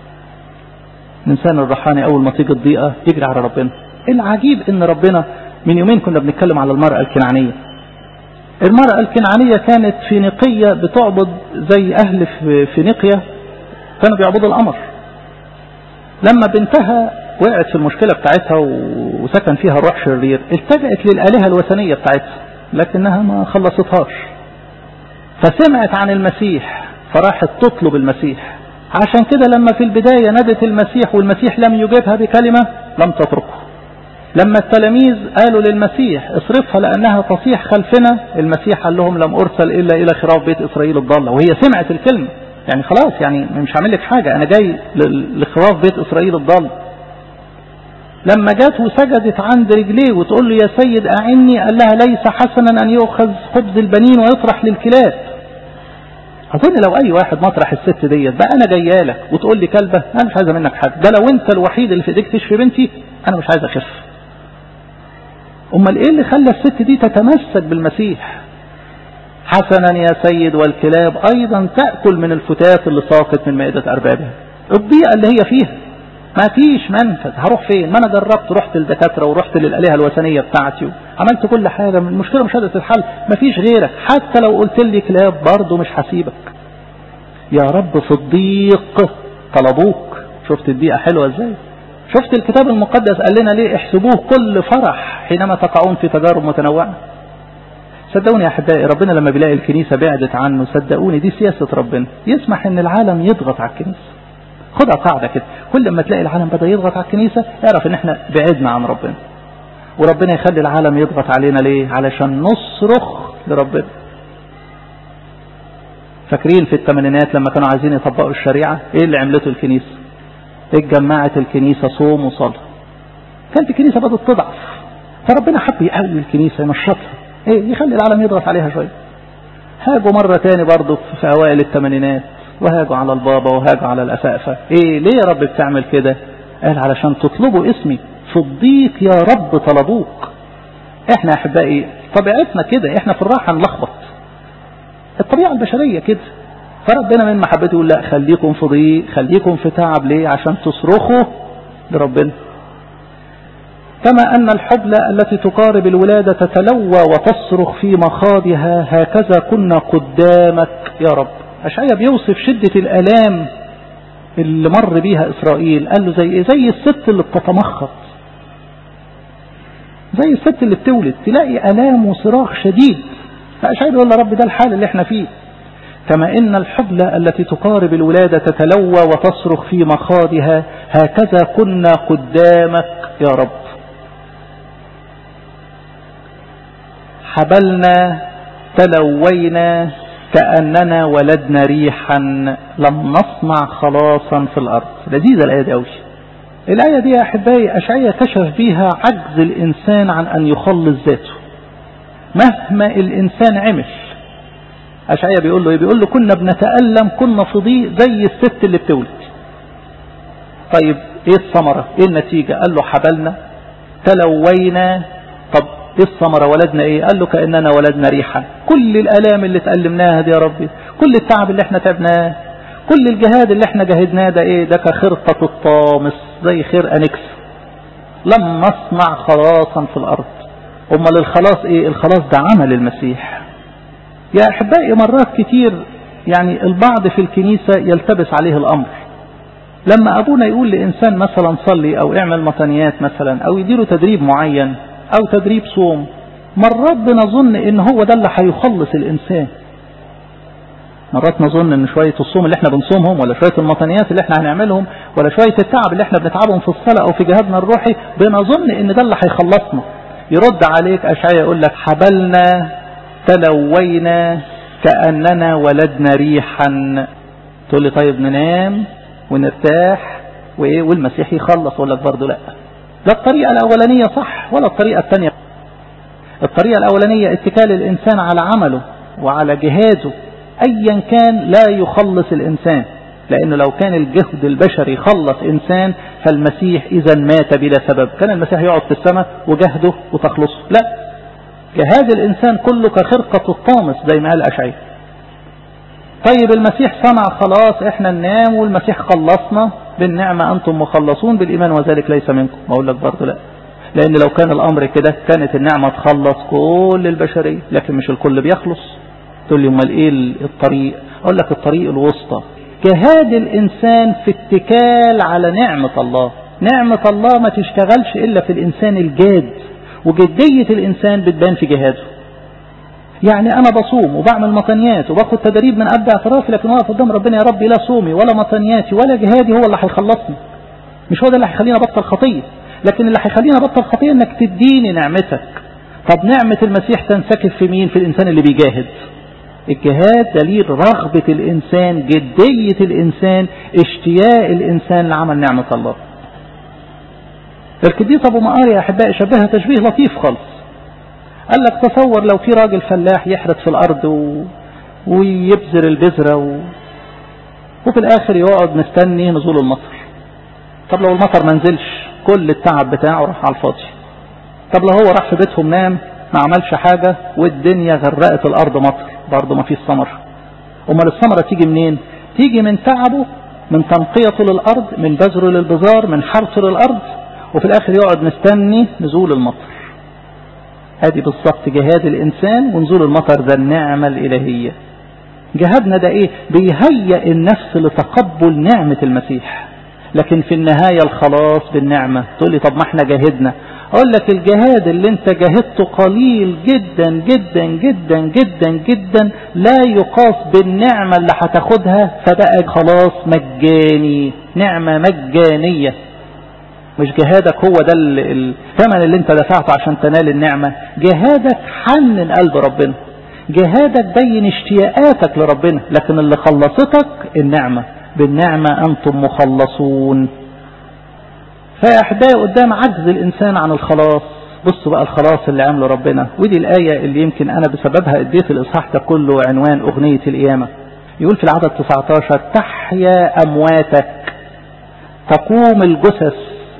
الانسان الرحاني اول ما تيجي الضيقه يجري على ربنا. العجيب ان ربنا من يومين كنا بنتكلم على المراه الكنعانيه. المراه الكنعانيه كانت في نقيه بتعبد زي اهل في نقيه كانوا بيعبدوا القمر. لما بنتها وقعت في المشكله بتاعتها وسكن فيها روح شرير التجأت للالهه الوثنيه بتاعتها لكنها ما خلصتهاش. فسمعت عن المسيح فراحت تطلب المسيح. عشان كده لما في البداية نادت المسيح والمسيح لم يجيبها بكلمة لم تتركه. لما التلاميذ قالوا للمسيح اصرفها لأنها تصيح خلفنا، المسيح قال لهم لم أرسل إلا إلى خراف بيت إسرائيل الضالة. وهي سمعت الكلمة يعني خلاص يعني مش هعمل لك حاجة أنا جاي لخراف بيت إسرائيل الضالة. لما جات وسجدت عند رجليه وتقول له يا سيد أعني قال لها ليس حسنا أن يؤخذ خبز البنين ويطرح للكلاب. أظن لو أي واحد مطرح الست ديت بقى أنا جايه لك وتقول لي كلبة أنا مش عايزة منك حاجة. ده لو أنت الوحيد اللي في إيديك تشفي بنتي أنا مش عايز أخف. أمال إيه اللي خلى الست دي تتمسك بالمسيح؟ حسنا يا سيد والكلاب أيضا تأكل من الفتات اللي ساقط من مائدة أربابها. الضيقة اللي هي فيها ما فيش منفذ، هروح فين؟ ما أنا جربت رحت للدكاترة ورحت للآلهة الوثنية بتاعتي عملت كل حاجة، المشكلة مش قادرة تتحل، ما فيش غيرك. حتى لو قلت لي كلاب برضه مش هسيبك. يا رب في الضيق طلبوك. شفت الضيقة حلوة ازاي؟ شفت الكتاب المقدس قال لنا ليه احسبوه كل فرح حينما تقعون في تجارب متنوعة. صدقوني يا أحبائي ربنا لما بيلاقي الكنيسة بعدت عنه صدقوني دي سياسة ربنا، يسمح ان العالم يضغط على الكنيسة. خدها قاعدة كده، كل ما تلاقي العالم بدأ يضغط على الكنيسة اعرف ان احنا بعدنا عن ربنا. وربنا يخلي العالم يضغط علينا ليه؟ علشان نصرخ لربنا. فاكرين في الثمانينات لما كانوا عايزين يطبقوا الشريعة ايه اللي عملته الكنيسة؟ اتجمعت الكنيسة صوم وصلاة. كانت الكنيسة بدأت تضعف فربنا حب يقوي الكنيسة ينشطها، ايه يخلي العالم يضغط عليها شوية. هاجوا مرة تاني برضو في اوائل الثمانينات وهاجوا على البابا وهاجوا على الأسقفة. ايه ليه يا رب بتعمل كده؟ قال علشان تطلبوا اسمي في الضيق يا رب طلبوك. احنا يا احبائي طبيعتنا كده، احنا في الراحة نلخبط، الطبيعة البشرية كده. فربنا من محبته يقول لا خليكم في ضيق خليكم في تعب. ليه؟ عشان تصرخوا لربنا. كما أن الحبلى التي تقارب الولادة تتلوى وتصرخ في مخاضها هكذا كنا قدامك يا رب. أشعياء بيوصف شدة الآلام اللي مر بيها إسرائيل. قال له زي زي الست اللي بتتمخض، زي الست اللي بتولد تلاقي آلام وصراخ شديد. فأشعياء بيقول له رب ده الحال اللي احنا فيه. كما إن الحبلى التي تقارب الولادة تتلوى وتصرخ في مخاضها هكذا كنا قدامك يا رب. حبلنا تلوينا كأننا ولدنا ريحا لم نصنع خلاصا في الأرض. لذيذة الآية دي أوي. الآية دي يا أحبائي أشعياء كشف بيها عجز الإنسان عن أن يخلص ذاته مهما الإنسان عمل. أشعياء بيقول له بيقول له كنا بنتألم، كنا في ضيق زي الست اللي بتولد. طيب ايه الثمرة؟ ايه النتيجة؟ قال له حبلنا تلوينا. طب ايه الثمرة؟ ولدنا ايه؟ قال له كأننا ولدنا ريحا. كل الآلام اللي تألمناها دي يا ربي، كل التعب اللي احنا تعبناه، كل الجهاد اللي احنا جاهدناه ده ايه؟ ده كخرطة الطامس، زي خير أنكس. لم نصنع خلاصا في الأرض. امال الخلاص ايه؟ الخلاص ده عمل المسيح. يا أحبائي مرات كتير يعني البعض في الكنيسة يلتبس عليه الأمر. لما أبونا يقول لإنسان مثلا صلي أو اعمل مطنيات مثلا أو يديله تدريب معين أو تدريب صوم، مرات بنظن إن هو ده اللي هيخلص الإنسان. مرات نظن إن شوية الصوم اللي احنا بنصومهم ولا شوية المطنيات اللي احنا هنعملهم ولا شوية التعب اللي احنا بنتعبهم في الصلاة أو في جهادنا الروحي بنظن إن ده اللي هيخلصنا. يرد عليك أشعياء يقول لك حبلنا تلوينا كأننا ولدنا ريحا. تقول لي طيب ننام ونرتاح وايه والمسيح يخلص؟ اقول لك برضه لا. لا الطريقه الاولانيه صح ولا الطريقه الثانيه. الطريقه الاولانيه اتكال الانسان على عمله وعلى جهاده ايا كان لا يخلص الانسان، لانه لو كان الجهد البشري خلص انسان فالمسيح اذا مات بلا سبب. كان المسيح يقعد في السماء وجهده وتخلصه. لا، جهاد الانسان كله كخرقه الطامس زي ما قال أشعياء. طيب المسيح صنع خلاص، احنا ننام والمسيح خلصنا بالنعمة أنتم مخلصون بالإيمان وذلك ليس منكم. أقول لك برضه لا، لأن لو كان الأمر كده كانت النعمة تخلص كل البشرية، لكن مش الكل بيخلص. تقول لي امال ايه الطريق؟ أقول لك الطريق الوسطى. جهاد الإنسان في اتكال على نعمة الله. نعمة الله ما تشتغلش إلا في الإنسان الجاد، وجدية الإنسان بتبان في جهاده. يعني أنا بصوم وبعمل مطنيات وباخد تدريب من أبدا اعترافي، لكن واقف قدام ربنا يا ربي لا صومي ولا مطنياتي ولا جهادي هو اللي هيخلصني. مش هو ده اللي هيخليني أبطل خطية، لكن اللي هيخليني أبطل خطية إنك تديني نعمتك. طب نعمة المسيح تنسكب في مين؟ في الإنسان اللي بيجاهد. الجهاد دليل رغبة الإنسان، جدية الإنسان، اشتياق الإنسان لعمل نعمة الله. القديس أبو مقار يا أحبائي شبهها تشبيه لطيف خالص. قال لك تصور لو في راجل فلاح يحرث في الأرض و... ويبذر البذرة و... وفي الآخر يقعد مستني نزول المطر. طب لو المطر ما نزلش كل التعب بتاعه راح على الفاضي. طب لو هو راح في بيتهم نام ما عملش حاجة والدنيا غرقت الأرض مطر، برضه ما فيش ثمر. أمال الثمرة تيجي منين؟ تيجي من تعبه، من تنقيته للأرض، من بذره للبذار، من حرثه للأرض، وفي الآخر يقعد مستني نزول المطر. هذه بالضبط جهاد الإنسان، ونزول المطر ده النعمة الإلهية. جهادنا ده إيه؟ بيهيئ النفس لتقبل نعمة المسيح، لكن في النهاية الخلاص بالنعمة. تقول لي طب ما احنا جاهدنا. أقول لك الجهاد اللي انت جاهدته قليل جدا جدا جدا جدا جدا لا يقاس بالنعمة اللي هتاخدها، فبقى خلاص مجاني، نعمة مجانية. مش جهادك هو ده الثمن اللي انت دفعته عشان تنال النعمة. جهادك حنن قلب ربنا، جهادك بين اشتياقاتك لربنا، لكن اللي خلصتك النعمة. بالنعمة أنتم مخلصون. فيا أحبائي قدام عجز الإنسان عن الخلاص، بصوا بقى الخلاص اللي عمله ربنا. ودي الآية اللي يمكن أنا بسببها اديت الإصحاح ده كله عنوان أغنية القيامة. يقول في العدد تسعة عشر تحيا أمواتك تقوم الجثث،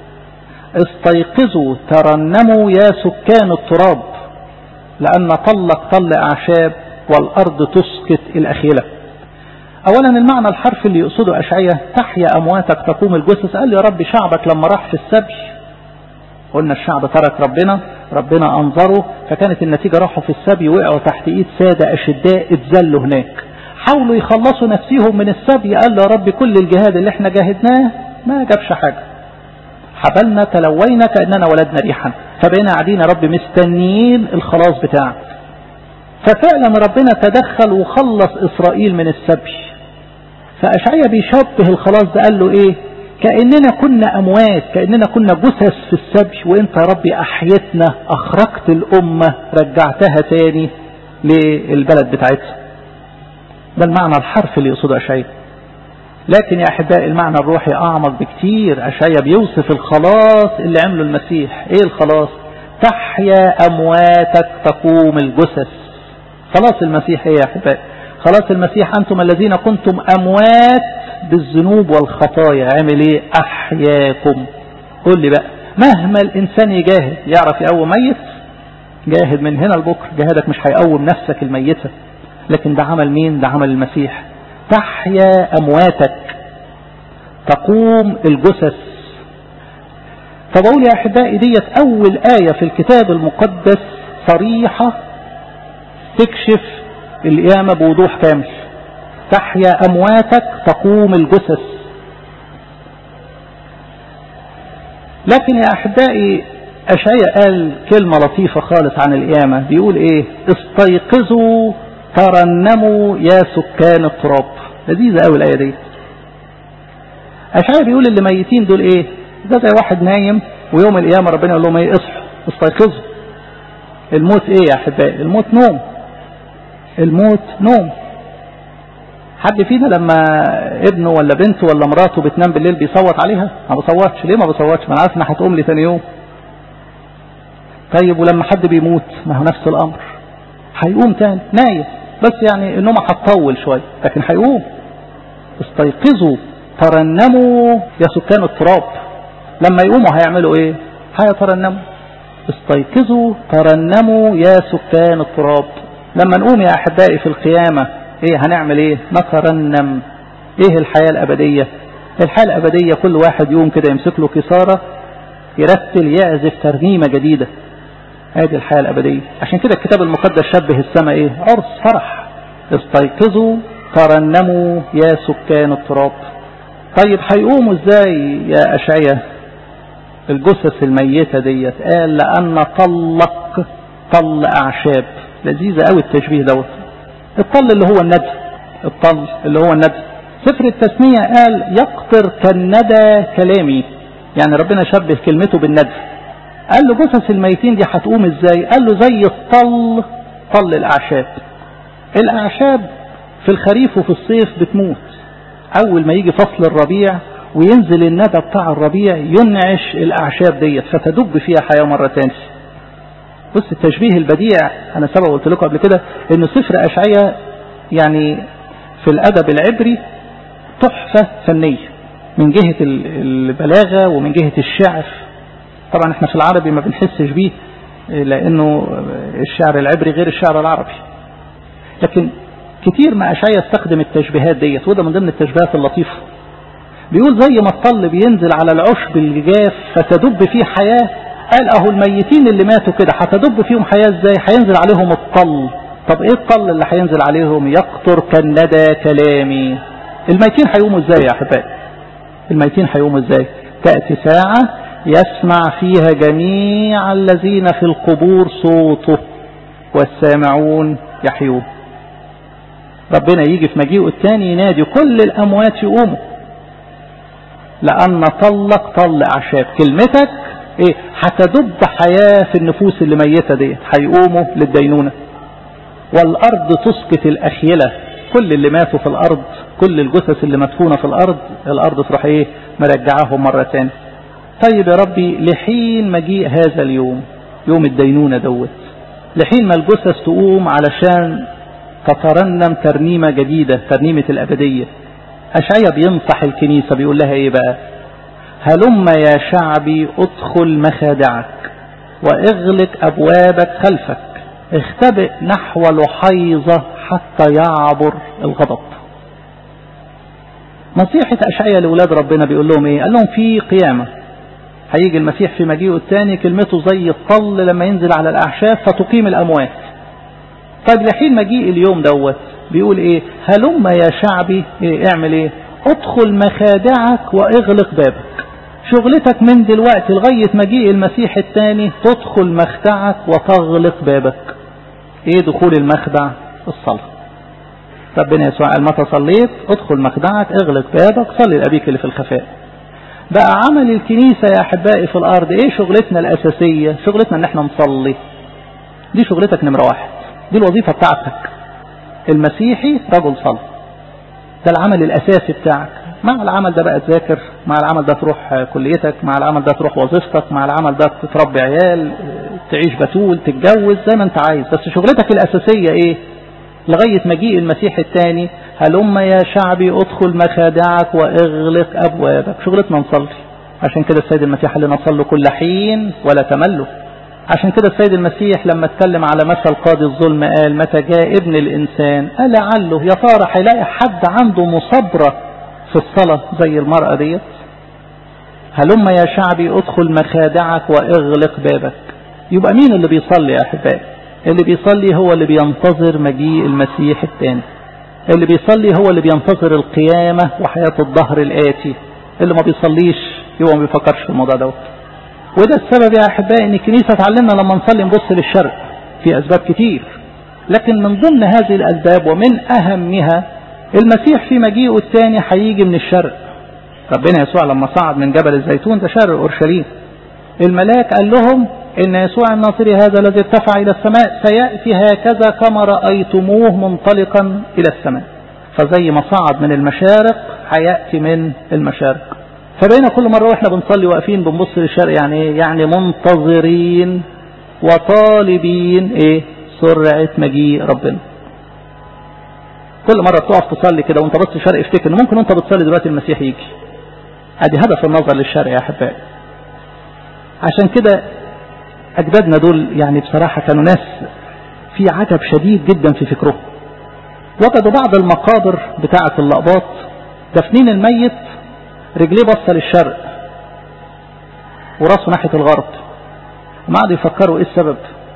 استيقظوا ترنموا يا سكان التراب، لأن طلق طل أعشاب والأرض تسكت الأخيلة. أولا المعنى الحرفي اللي يقصده أشعياء تحيا أمواتك تقوم الجثث. قال يا رب شعبك لما راح في السبي، قلنا الشعب ترك ربنا، ربنا أنظره، فكانت النتيجة راحوا في السبي وقعوا تحت إيد سادة أشداء اتذلوا هناك، حاولوا يخلصوا نفسهم من السبي. قال يا رب كل الجهاد اللي احنا جاهدناه ما جابش حاجة، حبلنا تلوينا كأننا ولدنا ريحا، فبقينا قاعدين يا رب مستنيين الخلاص بتاعك. ففعلا ربنا تدخل وخلص إسرائيل من السبي. فأشعياء بيشبه الخلاص ده، قال له ايه؟ كأننا كنا أموات، كأننا كنا جثث في السبي، وانت يا ربي أحيتنا، أخرجت الأمة، رجعتها تاني للبلد بتاعتها. ده المعنى الحرفي اللي يقصده أشعياء. لكن يا أحبائي المعنى الروحي أعمق بكتير. أشعياء بيوصف الخلاص اللي عمله المسيح. إيه الخلاص؟ تحيا أمواتك تقوم الجثث. خلاص المسيح إيه يا أحبائي؟ خلاص المسيح أنتم الذين كنتم أموات بالذنوب والخطايا عمل إيه؟ أحياكم. قول لي بقى، مهما الإنسان يجاهد يعرف يقوم ميت؟ جاهد من هنا لبكره، جاهدك مش هيقوم نفسك الميتة. لكن ده عمل مين؟ ده عمل المسيح. تحيا أمواتك تقوم الجثث. فبقول يا أحبائي ديت أول آية في الكتاب المقدس صريحة تكشف القيامة بوضوح كامل. تحيا أمواتك تقوم الجثث. لكن يا أحبائي أشعياء قال كلمة لطيفة خالص عن القيامة. بيقول إيه؟ استيقظوا ترنموا يا سكان التراب. لذيذة أوي الآية دي. أشعياء بيقول اللي ميتين دول إيه؟ ده زي واحد نايم ويوم القيامة ربنا يقول لهم إيه؟ اصحوا استيقظوا. الموت إيه يا أحبائي؟ الموت نوم. الموت نوم. حد فينا لما ابنه ولا بنته ولا مراته بتنام بالليل بيصوت عليها؟ ما بصوتش. ليه ما بصوتش؟ ما انا عارف انها هتقوم لي ثاني يوم. طيب ولما حد بيموت ما هو نفس الامر، هيقوم تاني نايم، بس يعني النوم هتطول شويه لكن هيقوم. استيقظوا ترنموا يا سكان التراب. لما يقوموا هيعملوا ايه؟ هيترنموا. استيقظوا ترنموا يا سكان التراب. لما نقوم يا احبائي في القيامه ايه هنعمل؟ ايه؟ نترنم. ايه الحياة الابدية؟ الحياة الابدية كل واحد يوم كده يمسك له كسارة يرتل يعزف ترنيمة جديدة. هذه الحياة الابدية. عشان كده الكتاب المقدس شبه السماء ايه؟ عرس فرح. استيقظوا ترنموا يا سكان التراب. طيب هيقوموا ازاي يا أشعياء الجثث الميتة ديت؟ قال لأن طلق طل أعشاب. لذيذة قوي التشبيه دوت. الطل اللي هو الندى. الطل اللي هو الندى. سفر التثنية قال يقطر كالندى كلامي. يعني ربنا شبه كلمته بالندى. قال له جثث الميتين دي هتقوم ازاي؟ قال له زي الطل، طل الأعشاب. الأعشاب في الخريف وفي الصيف بتموت. أول ما يجي فصل الربيع وينزل الندى بتاع الربيع ينعش الأعشاب ديت فتدب فيها حياة مرة تانية. بص التشبيه البديع. أنا سبق قلت لكم قبل كده إن سفر أشعياء يعني في الأدب العبري تحفة فنية من جهة البلاغة ومن جهة الشعر. طبعا احنا في العربي ما بنحسش بيه لأنه الشعر العبري غير الشعر العربي. لكن كتير ما أشعياء استخدم التشبيهات ديت، وده من ضمن التشبيهات اللطيفة. بيقول زي ما الطل بينزل على العشب الجاف فتدب فيه حياة، قال اهو الميتين اللي ماتوا كده هتدب فيهم حياة ازاي؟ هينزل عليهم الطل. طب ايه الطل اللي هينزل عليهم؟ يقطر كالندى كلامي. الميتين هيقوموا ازاي يا احبائي؟ الميتين هيقوموا ازاي؟ تأتي ساعة يسمع فيها جميع الذين في القبور صوته والسامعون يحيون. ربنا يجي في مجيئه الثاني ينادي كل الأموات يقوموا، لأن طلق طل أعشاب. كلمتك ايه؟ هتدب حياة في النفوس اللي ميتة دي، هيقوموا للدينونة. والأرض تسقط الأخيلة. كل اللي ماتوا في الأرض، كل الجثث اللي مدفونة في الأرض، الأرض تروح ايه؟ مرجعاهم مرة تانية. طيب يا ربي لحين مجيء هذا اليوم، يوم الدينونة دوت، لحين ما الجثث تقوم علشان تترنم ترنيمة جديدة، ترنيمة الأبدية. أشعياء بينصح الكنيسة بيقول لها ايه بقى؟ هلم يا شعبي ادخل مخادعك واغلق أبوابك خلفك، اختبئ نحو لحيظة حتى يعبر الغضب. نصيحة أشعياء لأولاد ربنا بيقول لهم ايه؟ قال لهم في قيامة، هيجي المسيح في مجيئه الثاني كلمته زي الطل لما ينزل على الأعشاب فتقيم الأموات. طيب لحين مجيء اليوم دوت بيقول ايه؟ هلم يا شعبي إيه؟ اعمل ايه؟ ادخل مخادعك واغلق بابك. شغلتك من دلوقتي لغاية مجيء المسيح الثاني تدخل مخدعك وتغلق بابك. ايه دخول المخدع؟ الصلاة. ربنا يسوع قال متى صليت ادخل مخدعك اغلق بابك صلي لأبيك اللي في الخفاء. بقى عمل الكنيسة يا أحبائي في الأرض ايه شغلتنا الأساسية؟ شغلتنا ان احنا نصلي. دي شغلتك نمرة واحد. دي الوظيفة بتاعتك. المسيحي رجل صلاة، ده العمل الأساسي بتاعك. مع العمل ده بقى تذاكر، مع العمل ده تروح كليتك، مع العمل ده تروح وظيفتك، مع العمل ده تربي عيال، تعيش بتول، تتجوز زي ما انت عايز. بس شغلتك الأساسية ايه؟ لغاية مجيء المسيح الثاني، هلم يا شعبي ادخل مخادعك واغلق ابوابك. شغلتنا نصلي. عشان كده السيد المسيح قال لنا صلوا كل حين ولا تملوا. عشان كده السيد المسيح لما اتكلم على مثل قاضي الظلم قال متى جاء ابن الانسان قال لعله يا ترى هيلاقي حد عنده مصابرة في الصلاة زي المرأة ديت. هلم يا شعبي ادخل مخادعك واغلق بابك. يبقى مين اللي بيصلي يا احبائي؟ اللي بيصلي هو اللي بينتظر مجيء المسيح الثاني. اللي بيصلي هو اللي بينتظر القيامة وحياة الظهر الآتي. اللي ما بيصليش يبقى ما بيفكرش في الموضوع دوت. وده السبب يا احبائي ان الكنيسة تعلمنا لما نصلي نبص للشرق في اسباب كتير، لكن من ضمن هذه الاسباب ومن اهمها المسيح في مجيئه الثاني هيجي من الشرق. ربنا يسوع لما صعد من جبل الزيتون ده شرق اورشليم، الملاك قال لهم ان يسوع الناصري هذا الذي ارتفع الى السماء سيأتي هكذا كما رأيتموه منطلقا الى السماء. فزي ما صعد من المشارق هيأتي من المشارق. فبقينا كل مرة واحنا بنصلي واقفين بنبص للشرق يعني ايه؟ يعني منتظرين وطالبين ايه؟ سرعة مجيء ربنا. كل مرة بتقف تصلي كده وانت بص للشرق افتكر ان ممكن وانت بتصلي دلوقتي المسيح يجي. ادي هدف النظر للشرق يا احبائي. عشان كده اجدادنا دول يعني بصراحة كانوا ناس في عجب شديد جدا في فكرهم. وجدوا بعض المقابر بتاعة اللقباط دفنين الميت رجليه بصة للشرق وراسه ناحية الغرب، وما قعدوا يفكروا ايه السبب.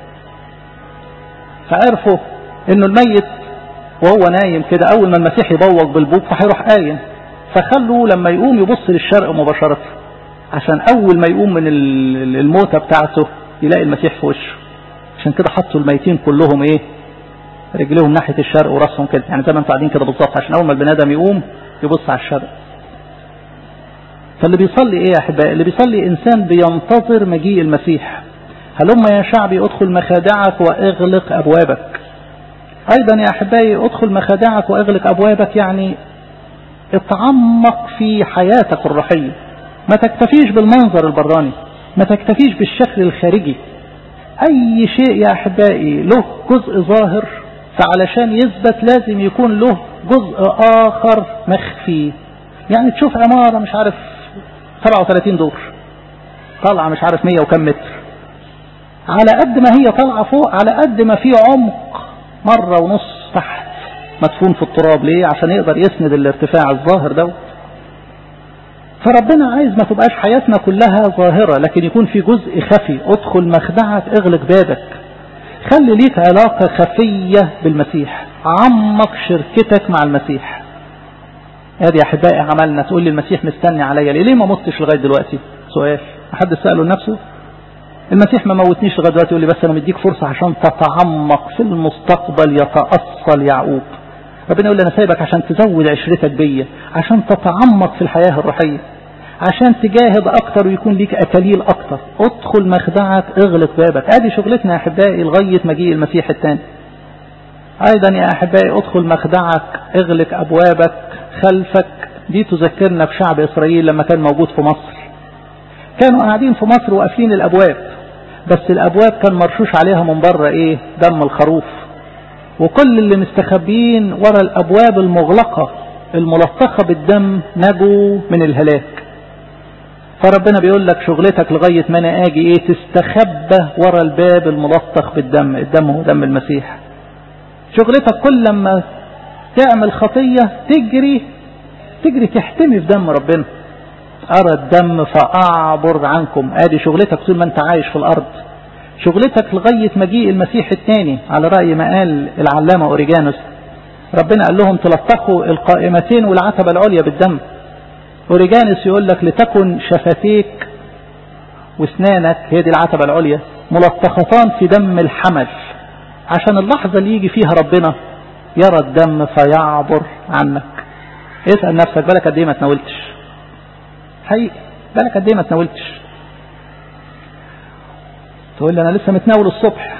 فعرفوا انه الميت وهو نايم كده اول ما المسيح يبوق بالبوق فهيروح قايم، فخلوا لما يقوم يبص للشرق مباشرة عشان اول ما يقوم من الموتة بتاعته يلاقي المسيح في وشه. عشان كده حطوا الميتين كلهم ايه؟ رجليهم ناحية الشرق وراسهم كده، يعني زي ما انتوا قاعدين كده بالظبط، عشان اول ما البني ادم يقوم يبص على الشرق. فاللي بيصلي ايه يا احبائي؟ اللي بيصلي انسان بينتظر مجيء المسيح. هلم يا شعبي ادخل مخادعك واغلق ابوابك. ايضا يا احبائي ادخل مخادعك واغلق ابوابك يعني اتعمق في حياتك الروحية. ما تكتفيش بالمنظر البراني، ما تكتفيش بالشكل الخارجي. اي شيء يا احبائي له جزء ظاهر، فعلشان يثبت لازم يكون له جزء اخر مخفي. يعني تشوف عمارة مش عارف سبعة وثلاثين دور طالعة مش عارف مية وكم متر، على قد ما هي طالعة فوق على قد ما في عمق مرة ونص تحت مدفون في التراب. ليه؟ عشان يقدر يسند الارتفاع الظاهر دوت. فربنا عايز ما تبقاش حياتنا كلها ظاهرة، لكن يكون في جزء خفي. ادخل مخدعك اغلق بابك. خلي ليك علاقة خفية بالمسيح، عمق شركتك مع المسيح. ادي يا احبائي عملنا. تقول لي المسيح مستني عليا ليه؟ ليه ما متش لغايه دلوقتي؟ سؤال حد سأله لنفسه؟ المسيح ما موتنيش لغايه دلوقتي، يقول لي بس انا مديك فرصه عشان تتعمق في المستقبل يتأصل يعقوب. ربنا يقول لي انا سايبك عشان تزود عشرتك بيا، عشان تتعمق في الحياه الروحيه، عشان تجاهد اكتر ويكون ليك اكاليل اكتر. ادخل مخدعك اغلق بابك. ادي شغلتنا يا احبائي لغايه مجيء المسيح الثاني. ايضا يا احبائي ادخل مخدعك اغلق ابوابك خلفك. دي تذكرنا بشعب اسرائيل لما كان موجود في مصر. كانوا قاعدين في مصر وقافلين الابواب، بس الابواب كان مرشوش عليها من بره ايه؟ دم الخروف. وكل اللي مستخبين ورا الابواب المغلقة الملطخة بالدم نجوا من الهلاك. فربنا بيقول لك شغلتك لغاية ما انا اجي ايه؟ تستخبى ورا الباب الملطخ بالدم. الدم هو دم المسيح. شغلتك كل لما تعمل خطية تجري تجري تحتمي في دم ربنا. أرى الدم فأعبر عنكم. ادي شغلتك طول ما انت عايش في الارض. شغلتك لغاية مجيء المسيح الثاني، على رأي ما قال العلامة أوريجانوس. ربنا قال لهم تلطخوا القائمتين والعتبة العليا بالدم. أوريجانوس يقول لك لتكن شفتيك واسنانك، هي دي العتبة العليا، ملطختان في دم الحمل، عشان اللحظة اللي يجي فيها ربنا يرى الدم فيعبر عنك. اسأل نفسك بالك قد ايه ما تناولتش؟ حقيقي بالك قد ايه ما تناولتش؟ تقول لي انا لسه متناول الصبح.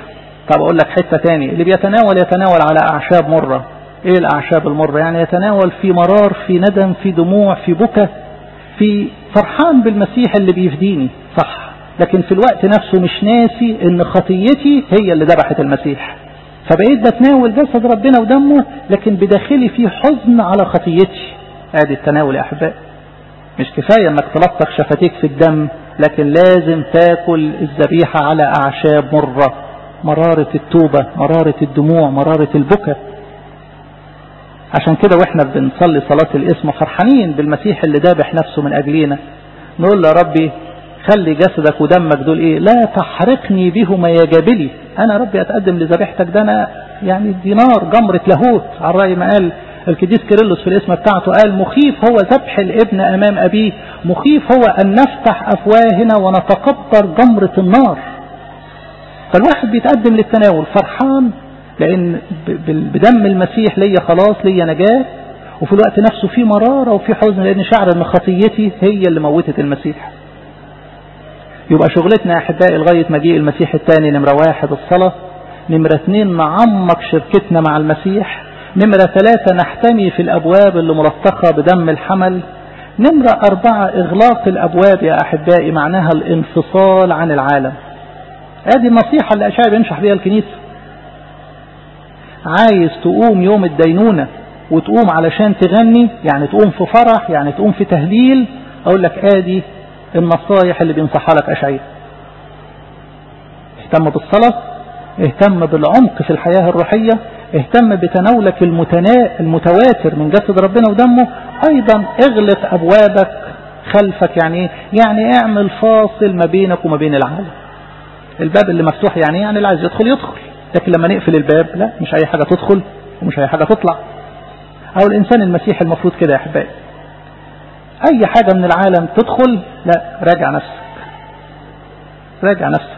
طب اقول لك حتة تاني، اللي بيتناول يتناول على اعشاب مرة. ايه الاعشاب المرة؟ يعني يتناول في مرار، في ندم، في دموع، في بكى، في فرحان بالمسيح اللي بيفديني، صح، لكن في الوقت نفسه مش ناسي ان خطيتي هي اللي ذبحت المسيح. فبقيت بتناول جسد ربنا ودمه لكن بداخلي فيه حزن على خطيتي. ادي التناول يا احبائي. مش كفاية انك تلطخ شفتيك في الدم، لكن لازم تاكل الذبيحة على اعشاب مرة، مرارة التوبة، مرارة الدموع، مرارة البكاء. عشان كده واحنا بنصلي صلاة الاسم فرحانين بالمسيح اللي ذابح نفسه من اجلينا، نقول له يا ربي خلي جسدك ودمك دول ايه، لا تحرقني بهما يا جابلي. انا ربي اتقدم لذبيحتك، ده انا يعني دينار جمرة لاهوت، على رأي ما قال القديس كيرلس في الاسم بتاعته، قال مخيف هو ذبح الابن امام ابيه، مخيف هو ان نفتح افواهنا ونتقطر جمرة النار. فالواحد بيتقدم للتناول فرحان لان بدم المسيح ليا خلاص، ليا نجاة، وفي الوقت نفسه في مرارة وفي حزن لان شعر ان خطيتي هي اللي موتت المسيح. يبقى شغلتنا يا احبائي لغاية مجيء المسيح الثاني، نمرة واحد الصلاة، نمرة اثنين نعمق شركتنا مع المسيح، نمرة ثلاثة نحتمي في الابواب اللي ملطخة بدم الحمل، نمرة اربعة اغلاق الابواب يا احبائي معناها الانفصال عن العالم. ادي النصيحة اللي اشعياء بينشح بيها الكنيسة. عايز تقوم يوم الدينونة وتقوم علشان تغني، يعني تقوم في فرح، يعني تقوم في تهليل، اقول لك ادي النصايح اللي بينصحها لك اشعياء. اهتم بالصلاة، اهتم بالعمق في الحياة الروحية، اهتم بتناولك المتنا... المتواتر من جسد ربنا ودمه، ايضا اغلق ابوابك خلفك. يعني يعني اعمل فاصل ما بينك وما بين العالم. الباب اللي مفتوح يعني يعني اللي عايز يدخل يدخل، لكن لما نقفل الباب لا، مش اي حاجة تدخل ومش اي حاجة تطلع. او الانسان المسيحي المفروض كده يا احبائي، اي حاجة من العالم تدخل لا، راجع نفسك، راجع نفسك،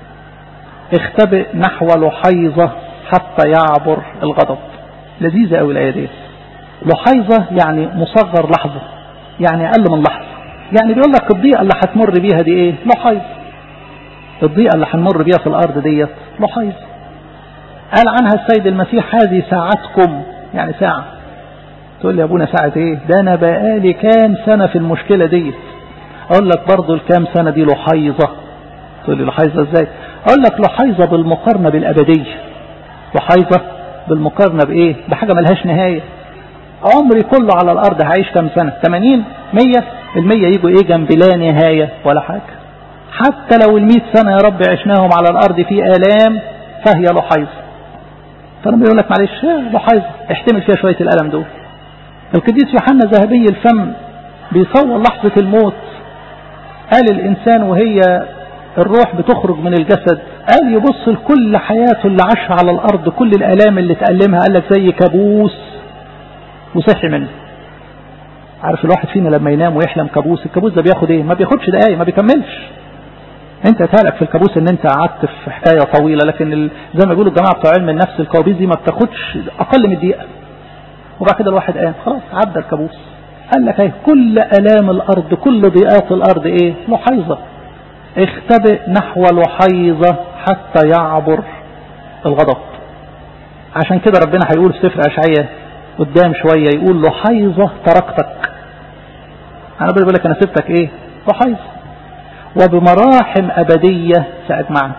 اختبئ نحو لحيظة حتى يعبر الغضب. لذيذة قوي الآية دي. لحيظة يعني مصغر لحظة، يعني أقل من لحظة. يعني بيقول لك الضيقة اللي هتمر بيها دي ايه؟ لحيظة. الضيقة اللي هنمر بيها في الأرض ديت لحيظة. قال عنها السيد المسيح هذه ساعتكم، يعني ساعة. تقول لي يا ابونا ساعة ايه؟ ده انا بقالي كام سنة في المشكلة دي. اقول لك برضو الكام سنة دي لحيظة. تقول لي لحيظة ازاي؟ اقول لك لحيظة بالمقارنة بالابدية. لحيظة بالمقارنة بايه؟ بحاجة ملهاش نهاية. عمري كله على الارض هعيش كام سنة؟ ثمانين مية؟ المية يجوا ايه جنب لا نهاية ولا حاجة. حتى لو المئة سنة يا رب عشناهم على الارض في الام فهي لحيظة. فانا بيقول لك معلش لحيظة، احتمل فيها شوية الالم دول. القديس يوحنا ذهبي الفم بيصور لحظة الموت، قال الإنسان وهي الروح بتخرج من الجسد، قال يبص لكل حياته اللي عاشها على الأرض، كل الآلام اللي تألمها، قال لك زي كابوس وصحي منه. عارف الواحد فينا لما ينام ويحلم كابوس، الكابوس ده بياخد ايه؟ ما بياخدش دقايق، ما بيكملش. انت تهلك في الكابوس ان انت قعدت في حكاية طويلة، لكن ال... زي ما بيقولوا الجماعة بتوع علم النفس، الكوابيس دي ما بتاخدش أقل من دقيقة. وبعد كده الواحد قام خلاص عدى الكابوس. قال لك ايه؟ كل الام الارض، كل ضيقات الارض ايه؟ لحيظة. اختبئ نحو لحيظة حتى يعبر الغضب. عشان كده ربنا هيقول في سفر اشعياء قدام شوية، يقول لحيظة تركتك. انا بقول لك انا سبتك ايه؟ لحيظة، وبمراحم ابدية سأجمعك.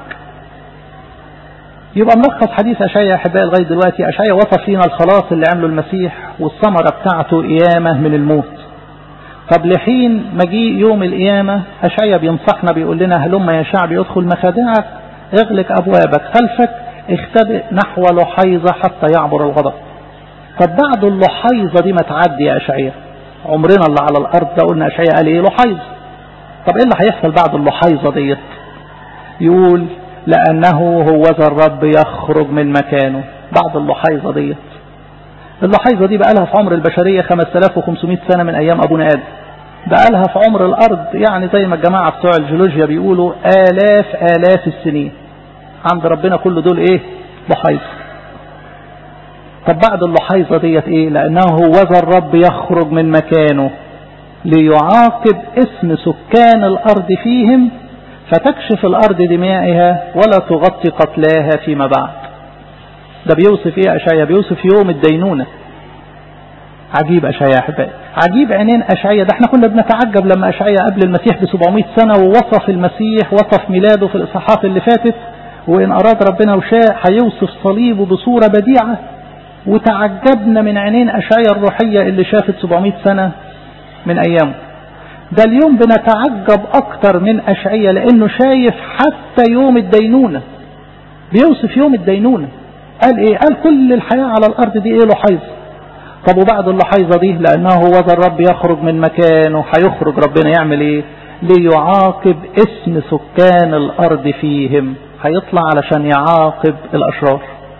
يبقى ملخص حديث أشعياء يا أحبائي لغاية دلوقتي، أشعياء وصف لنا الخلاص اللي عمله المسيح والثمرة بتاعته قيامة من الموت. طب لحين مجيء يوم القيامة أشعياء بينصحنا، بيقول لنا هلما يا شعبي ادخل مخادعك، اغلق أبوابك خلفك، اختبئ نحو لحيظة حتى يعبر الغضب. طب بعد اللحيظة دي ما تعدي يا أشعياء، عمرنا اللي على الأرض ده قلنا أشعياء قال إيه؟ لحيظة. طب إيه اللي هيحصل بعد اللحيظة ديت؟ يقول لأنه هو ذا الرب يخرج من مكانه. بعد اللحيظة ديت، اللحيظة دي بقالها في عمر البشرية خمسة آلاف وخمسمائة سنة من أيام أبونا آدم. بقالها في عمر الأرض يعني زي ما الجماعة بتوع الجيولوجيا بيقولوا آلاف آلاف السنين. عند ربنا كل دول إيه؟ لحيظة. طب بعد اللحيظة ديت إيه؟ لأنه هو ذا الرب يخرج من مكانه ليعاقب اسم سكان الأرض فيهم، فتكشف الأرض دمائها ولا تغطي قتلاها فيما بعد. ده بيوصف ايه أشعيا؟ بيوصف يوم الدينونة. عجيب أشعيا أحبائي، عجيب عينين أشعيا. ده احنا كنا بنتعجب لما أشعيا قبل المسيح بسبعمائة سنة ووصف المسيح، وصف ميلاده في الإصحاحات اللي فاتت، وإن أراد ربنا وشاء هيوصف صليبه بصورة بديعة، وتعجبنا من عينين أشعيا الروحية اللي شافت سبعمائة سنة من أيامه. ده اليوم بنتعجب أكتر من أشعيا لأنه شايف حتى يوم الدينونة، بيوصف يوم الدينونة. قال إيه؟ قال كل الحياة على الأرض دي إيه؟ لحيظة. طب وبعد اللحيظة دي، لأنه وذا الرب يخرج من مكانه، هيخرج ربنا يعمل إيه؟ ليعاقب اسم سكان الأرض فيهم. هيطلع علشان يعاقب الأشرار.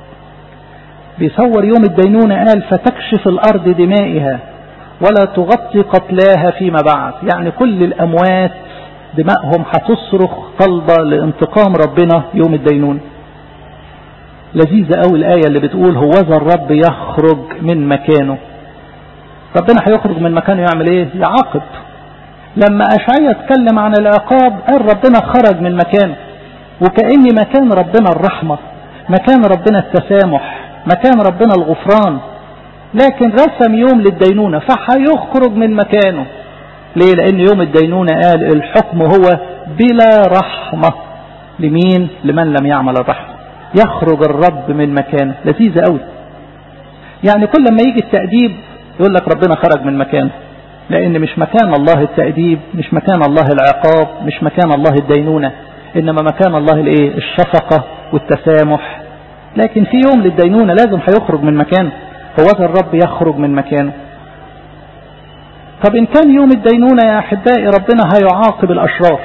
بيصور يوم الدينونة، قال فتكشف الأرض دمائها ولا تغطي قتلاها فيما بعد. يعني كل الأموات دمائهم هتصرخ طلبة لانتقام ربنا يوم الدينونة. لذيذة قوي الآية اللي بتقول هوذا الرب يخرج من مكانه. ربنا هيخرج من مكانه يعمل ايه؟ يعاقب. لما أشعيا اتكلم عن العقاب قال ربنا خرج من مكانه، وكأن مكان ربنا الرحمة، مكان ربنا التسامح، مكان ربنا الغفران، لكن رسم يوم للدينونة فهيخرج من مكانه. ليه؟ لأن يوم الدينونة قال الحكم هو بلا رحمة. لمين؟ لمن لم يعمل الرحمة. يخرج الرب من مكانه. لذيذة قوي. يعني كل ما يجي التأديب يقول لك ربنا خرج من مكانه، لأن مش مكان الله التأديب، مش مكان الله العقاب، مش مكان الله الدينونة، إنما مكان الله الايه؟ الشفقة والتسامح. لكن في يوم للدينونة لازم هيخرج من مكانه. هوذا الرب يخرج من مكانه. طب إن كان يوم الدينونة يا أحبائي ربنا هيعاقب الأشرار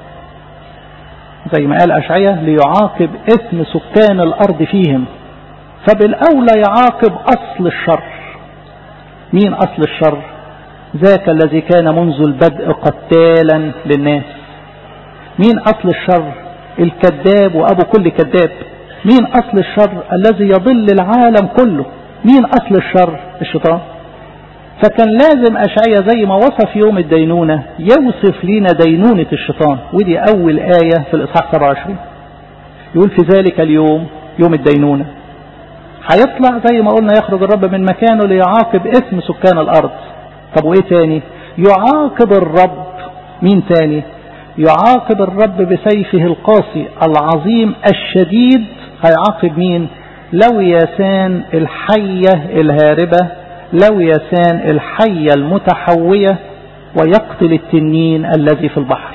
زي ما قال أشعيا ليعاقب اسم سكان الأرض فيهم، فبالأولى يعاقب أصل الشر. مين أصل الشر؟ ذاك الذي كان منذ البدء قتالا للناس. مين أصل الشر؟ الكذاب وأبو كل كذاب. مين أصل الشر؟ الذي يضل العالم كله. مين أصل الشر؟ الشيطان. فكان لازم أشعيا زي ما وصف يوم الدينونة يوصف لنا دينونة الشيطان، ودي أول آية في الإصحاح سبعة وعشرين. يقول في ذلك اليوم، يوم الدينونة، هيطلع زي ما قلنا يخرج الرب من مكانه ليعاقب اسم سكان الأرض. طب وإيه تاني؟ يعاقب الرب. مين تاني؟ يعاقب الرب بسيفه القاسي العظيم الشديد. هيعاقب مين؟ لوياسان الحية الهاربة، لوياسان الحية المتحوية، ويقتل التنين الذي في البحر.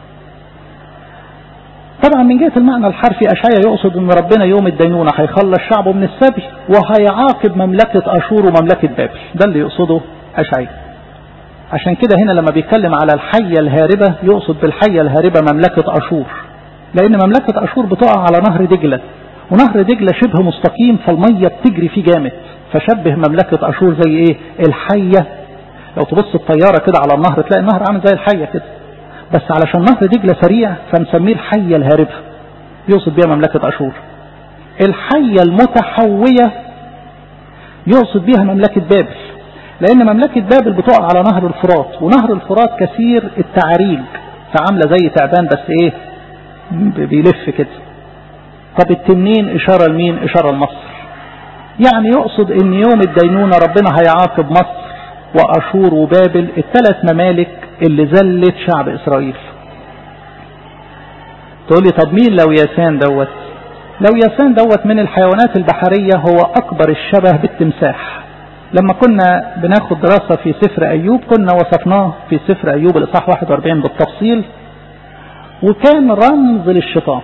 طبعا من جهة المعنى الحرفي أشعيا يقصد ان ربنا يوم الدينونة هيخلص شعبه من السبي، وهيعاقب مملكة أشور ومملكة بابل. ده اللي يقصده أشعيا. عشان كده هنا لما بيتكلم على الحية الهاربة يقصد بالحية الهاربة مملكة أشور، لأن مملكة أشور بتقع على نهر دجلة، ونهر دجلة شبه مستقيم فالمية بتجري فيه جامد، فشبه مملكة أشور زي ايه؟ الحية. لو تبص الطيارة كده على النهر تلاقي النهر عامل زي الحية كده، بس علشان نهر دجلة سريع فنسميه الحية الهاربة، يقصد بها مملكة أشور. الحية المتحوية يقصد بها مملكة بابل، لأن مملكة بابل بتقع على نهر الفرات، ونهر الفرات كثير التعريج، فعاملة زي تعبان بس ايه؟ بيلف كده. طب التنين إشارة لمين؟ إشارة لمصر. يعني يقصد ان يوم الدينونة ربنا هيعاقب مصر وأشور وبابل، الثلاث ممالك اللي زلت شعب إسرائيل. تقول لي طب مين لوياسان دوت؟ لوياسان دوت من الحيوانات البحرية، هو أكبر الشبه بالتمساح. لما كنا بناخد دراسة في سفر أيوب كنا وصفناه في سفر أيوب الإصحاح واحد وأربعين بالتفصيل، وكان رمز للشيطان.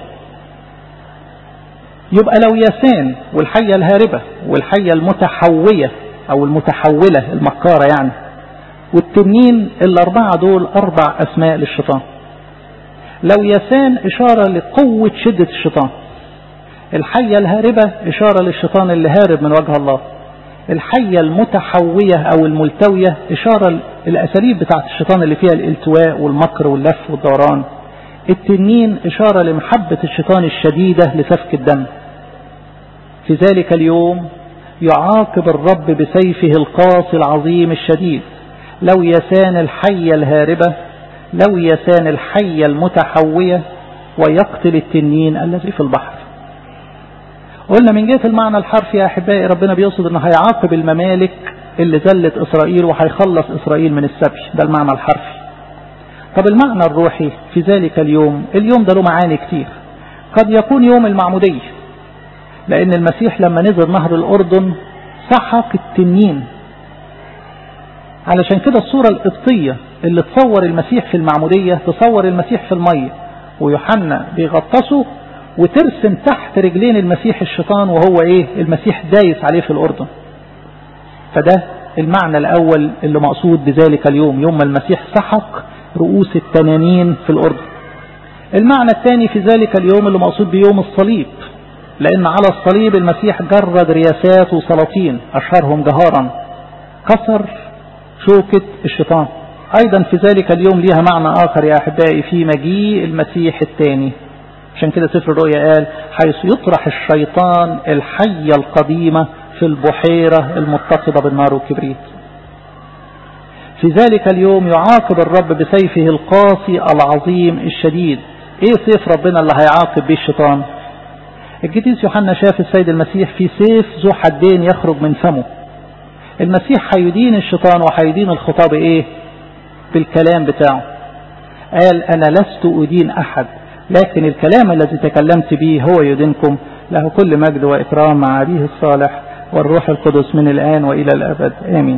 يبقى لوياسان والحية الهاربة والحية المتحوية أو المتحولة المكارة يعني، والتنين، الأربعة دول أربع أسماء للشيطان. لوياسان إشارة لقوة شدة الشيطان، الحية الهاربة إشارة للشيطان اللي هارب من وجه الله، الحية المتحوية أو الملتوية إشارة الأساليب بتاعت الشيطان اللي فيها الالتواء والمكر واللف والدوران، التنين إشارة لمحبة الشيطان الشديدة لسفك الدم. في ذلك اليوم يعاقب الرب بسيفه القاسي العظيم الشديد لوياسان الحية الهاربة، لوياسان الحية المتحوية، ويقتل التنين الذي في البحر. قلنا من جهة المعنى الحرفي يا أحبائي ربنا بيقصد أنه هيعاقب الممالك اللي ذلت إسرائيل وهيخلص إسرائيل من السبي، ده المعنى الحرفي. طب المعنى الروحي في ذلك اليوم، اليوم ده له معاني كتير. قد يكون يوم المعمودية، لأن المسيح لما نزل نهر الأردن سحق التنين، علشان كده الصورة القبطية اللي تصور المسيح في المعمودية تصور المسيح في المية ويوحنا بيغطسه وترسم تحت رجلين المسيح الشيطان وهو ايه المسيح دايس عليه في الأردن. فده المعنى الأول اللي مقصود بذلك اليوم، يوم المسيح سحق رؤوس التنانين في الأردن. المعنى الثاني في ذلك اليوم اللي مقصود بيوم الصليب، لأن على الصليب المسيح جرد رياسات وسلاطين أشهرهم جهارا، كسر شوكة الشيطان. أيضا في ذلك اليوم ليها معنى آخر يا أحبائي في مجيء المسيح الثاني. عشان كده سفر الرؤيا قال حيث يطرح الشيطان الحية القديمة في البحيرة المتقدة بالنار والكبريت. في ذلك اليوم يعاقب الرب بسيفه القاسي العظيم الشديد. ايه سيف ربنا اللي هيعاقب به الشيطان؟ القديس يوحنا شاف السيد المسيح في سيف ذو حدين يخرج من فمه. المسيح هيدين الشيطان وهيدين الخطاب ايه؟ بالكلام بتاعه. قال انا لست ادين احد لكن الكلام الذي تكلمت به هو يدينكم. له كل مجد واكرام مع أبيه الصالح والروح القدس من الآن وإلى الأبد آمين.